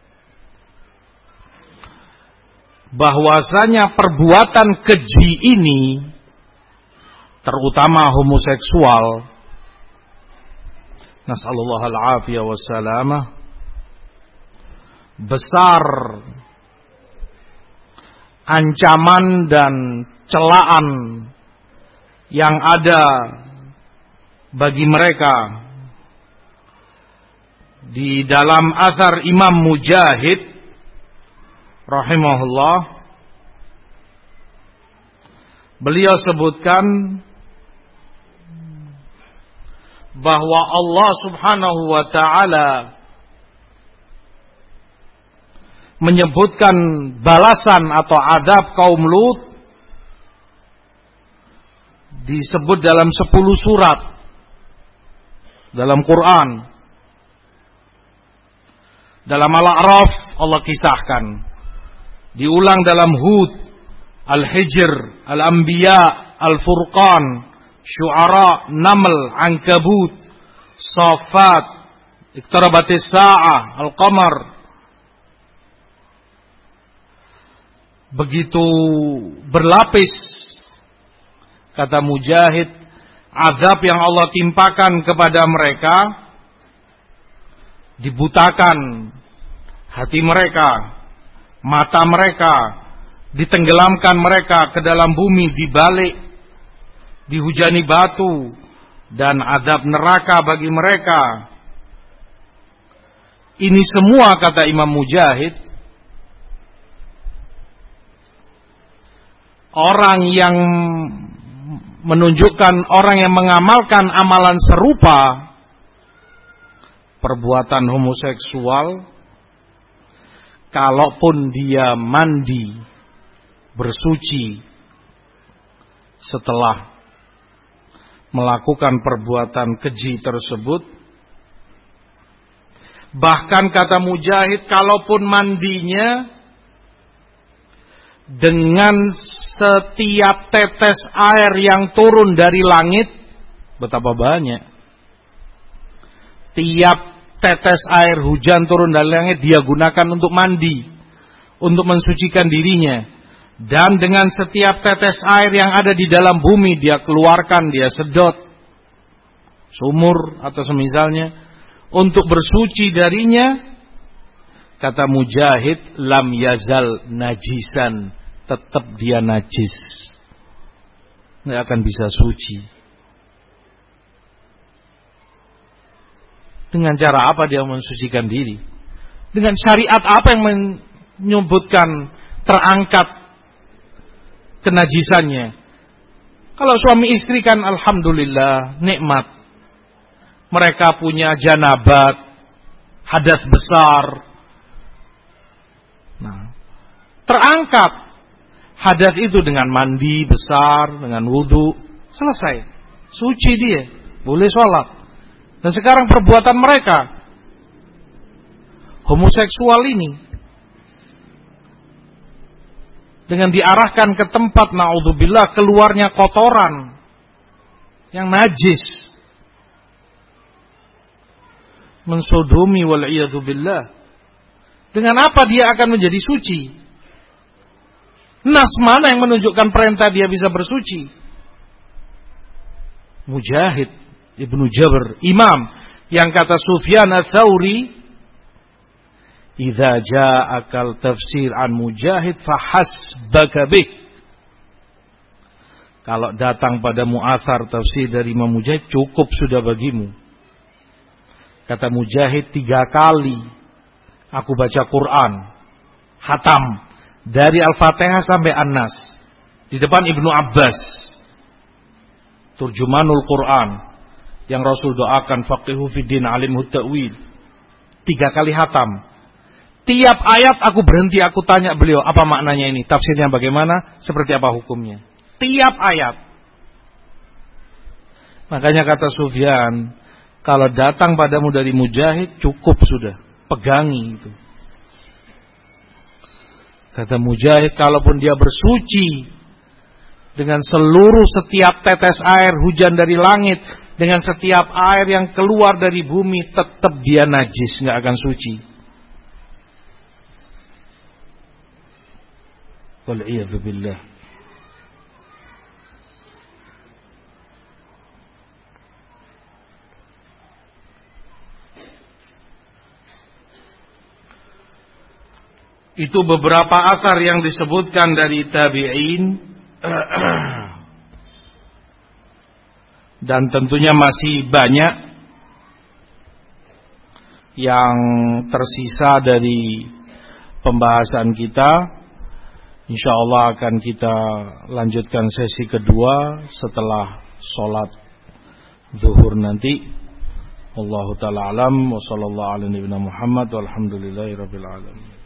bahwasanya perbuatan keji ini, terutama homoseksual, nasallallahu al-afiyah wassalamah, besar ancaman dan celaan yang ada bagi mereka. Di dalam athar Imam Mujahid rahimahullah, beliau sebutkan bahwa Allah Subhanahu wa taala menyebutkan balasan atau adab kaum Lut disebut dalam sepuluh surat dalam Quran. Dalam Al-A'raf Allah kisahkan, diulang dalam Hud, Al-Hijr, Al-Anbiya, Al-Furqan, Syu'ara, Naml, Ankabut, Saffat, Iqtarabatis Sa'ah, Al-Qamar. Begitu berlapis, kata Mujahid, azab yang Allah timpakan kepada mereka, dibutakan hati mereka, mata mereka, ditenggelamkan mereka ke dalam bumi, dibalik, dihujani batu, dan azab neraka bagi mereka. Ini semua, kata Imam Mujahid, orang yang menunjukkan, orang yang mengamalkan amalan serupa, perbuatan homoseksual, kalaupun dia mandi, bersuci setelah melakukan perbuatan keji tersebut, bahkan kata Mujahid, kalaupun mandinya dengan setiap tetes air yang turun dari langit, betapa banyak. Tiap tetes air hujan turun dari langit dia gunakan untuk mandi, untuk mensucikan dirinya. Dan dengan setiap tetes air yang ada di dalam bumi dia keluarkan, dia sedot, sumur atau semisalnya, untuk bersuci darinya. Kata Mujahid, lam yazal najisan, tetap dia najis, nggak akan bisa suci. Dengan cara apa dia mensucikan diri? Dengan syariat apa yang menyebutkan terangkat kenajisannya? Kalau suami istri kan alhamdulillah nikmat. Mereka punya janabat, hadas besar. Nah, terangkat hadas itu dengan mandi besar, dengan wudu, selesai. Suci dia, boleh sholat. Dan sekarang perbuatan mereka homoseksual ini, dengan diarahkan ke tempat, naudzubillah, keluarnya kotoran yang najis, mensodomi wal'iyadzubillah. Dengan apa dia akan menjadi suci? Nas mana yang menunjukkan perintah dia bisa bersuci? Mujahid Ibnu Jabr, imam yang kata Sufyan ats-Tsauri, "Idza ja'akal tafsir an Mujahid fahasbaka bih." Kalau datang padamu athar tafsir dari Imam Mujahid, cukup sudah bagimu. Kata Mujahid, tiga kali aku baca Quran, hatam, dari Al-Fatihah sampai An-Nas, di depan Ibnu Abbas, turjumanul Quran, yang Rasul doakan, faqihu fiddin alimhu ta'wil. Tiga kali hatam. Tiap ayat aku berhenti, aku tanya beliau, apa maknanya ini? Tafsirnya bagaimana? Seperti apa hukumnya? Tiap ayat. Makanya kata Sufyan, kalau datang padamu dari Mujahid, cukup sudah. Pegangi itu. Kata Mujahid, kalaupun dia bersuci dengan seluruh setiap tetes air hujan dari langit, dengan setiap air yang keluar dari bumi, tetap dia najis, nggak akan suci. Wal'iyadzu billah. Itu beberapa asar yang disebutkan dari tabi'in. Dan tentunya masih banyak yang tersisa dari pembahasan kita. InsyaAllah akan kita lanjutkan sesi kedua setelah sholat zuhur nanti. Wallahu ta'ala alam wa sallallahu ala nabiyina Muhammad walhamdulillahi rabbil alamin.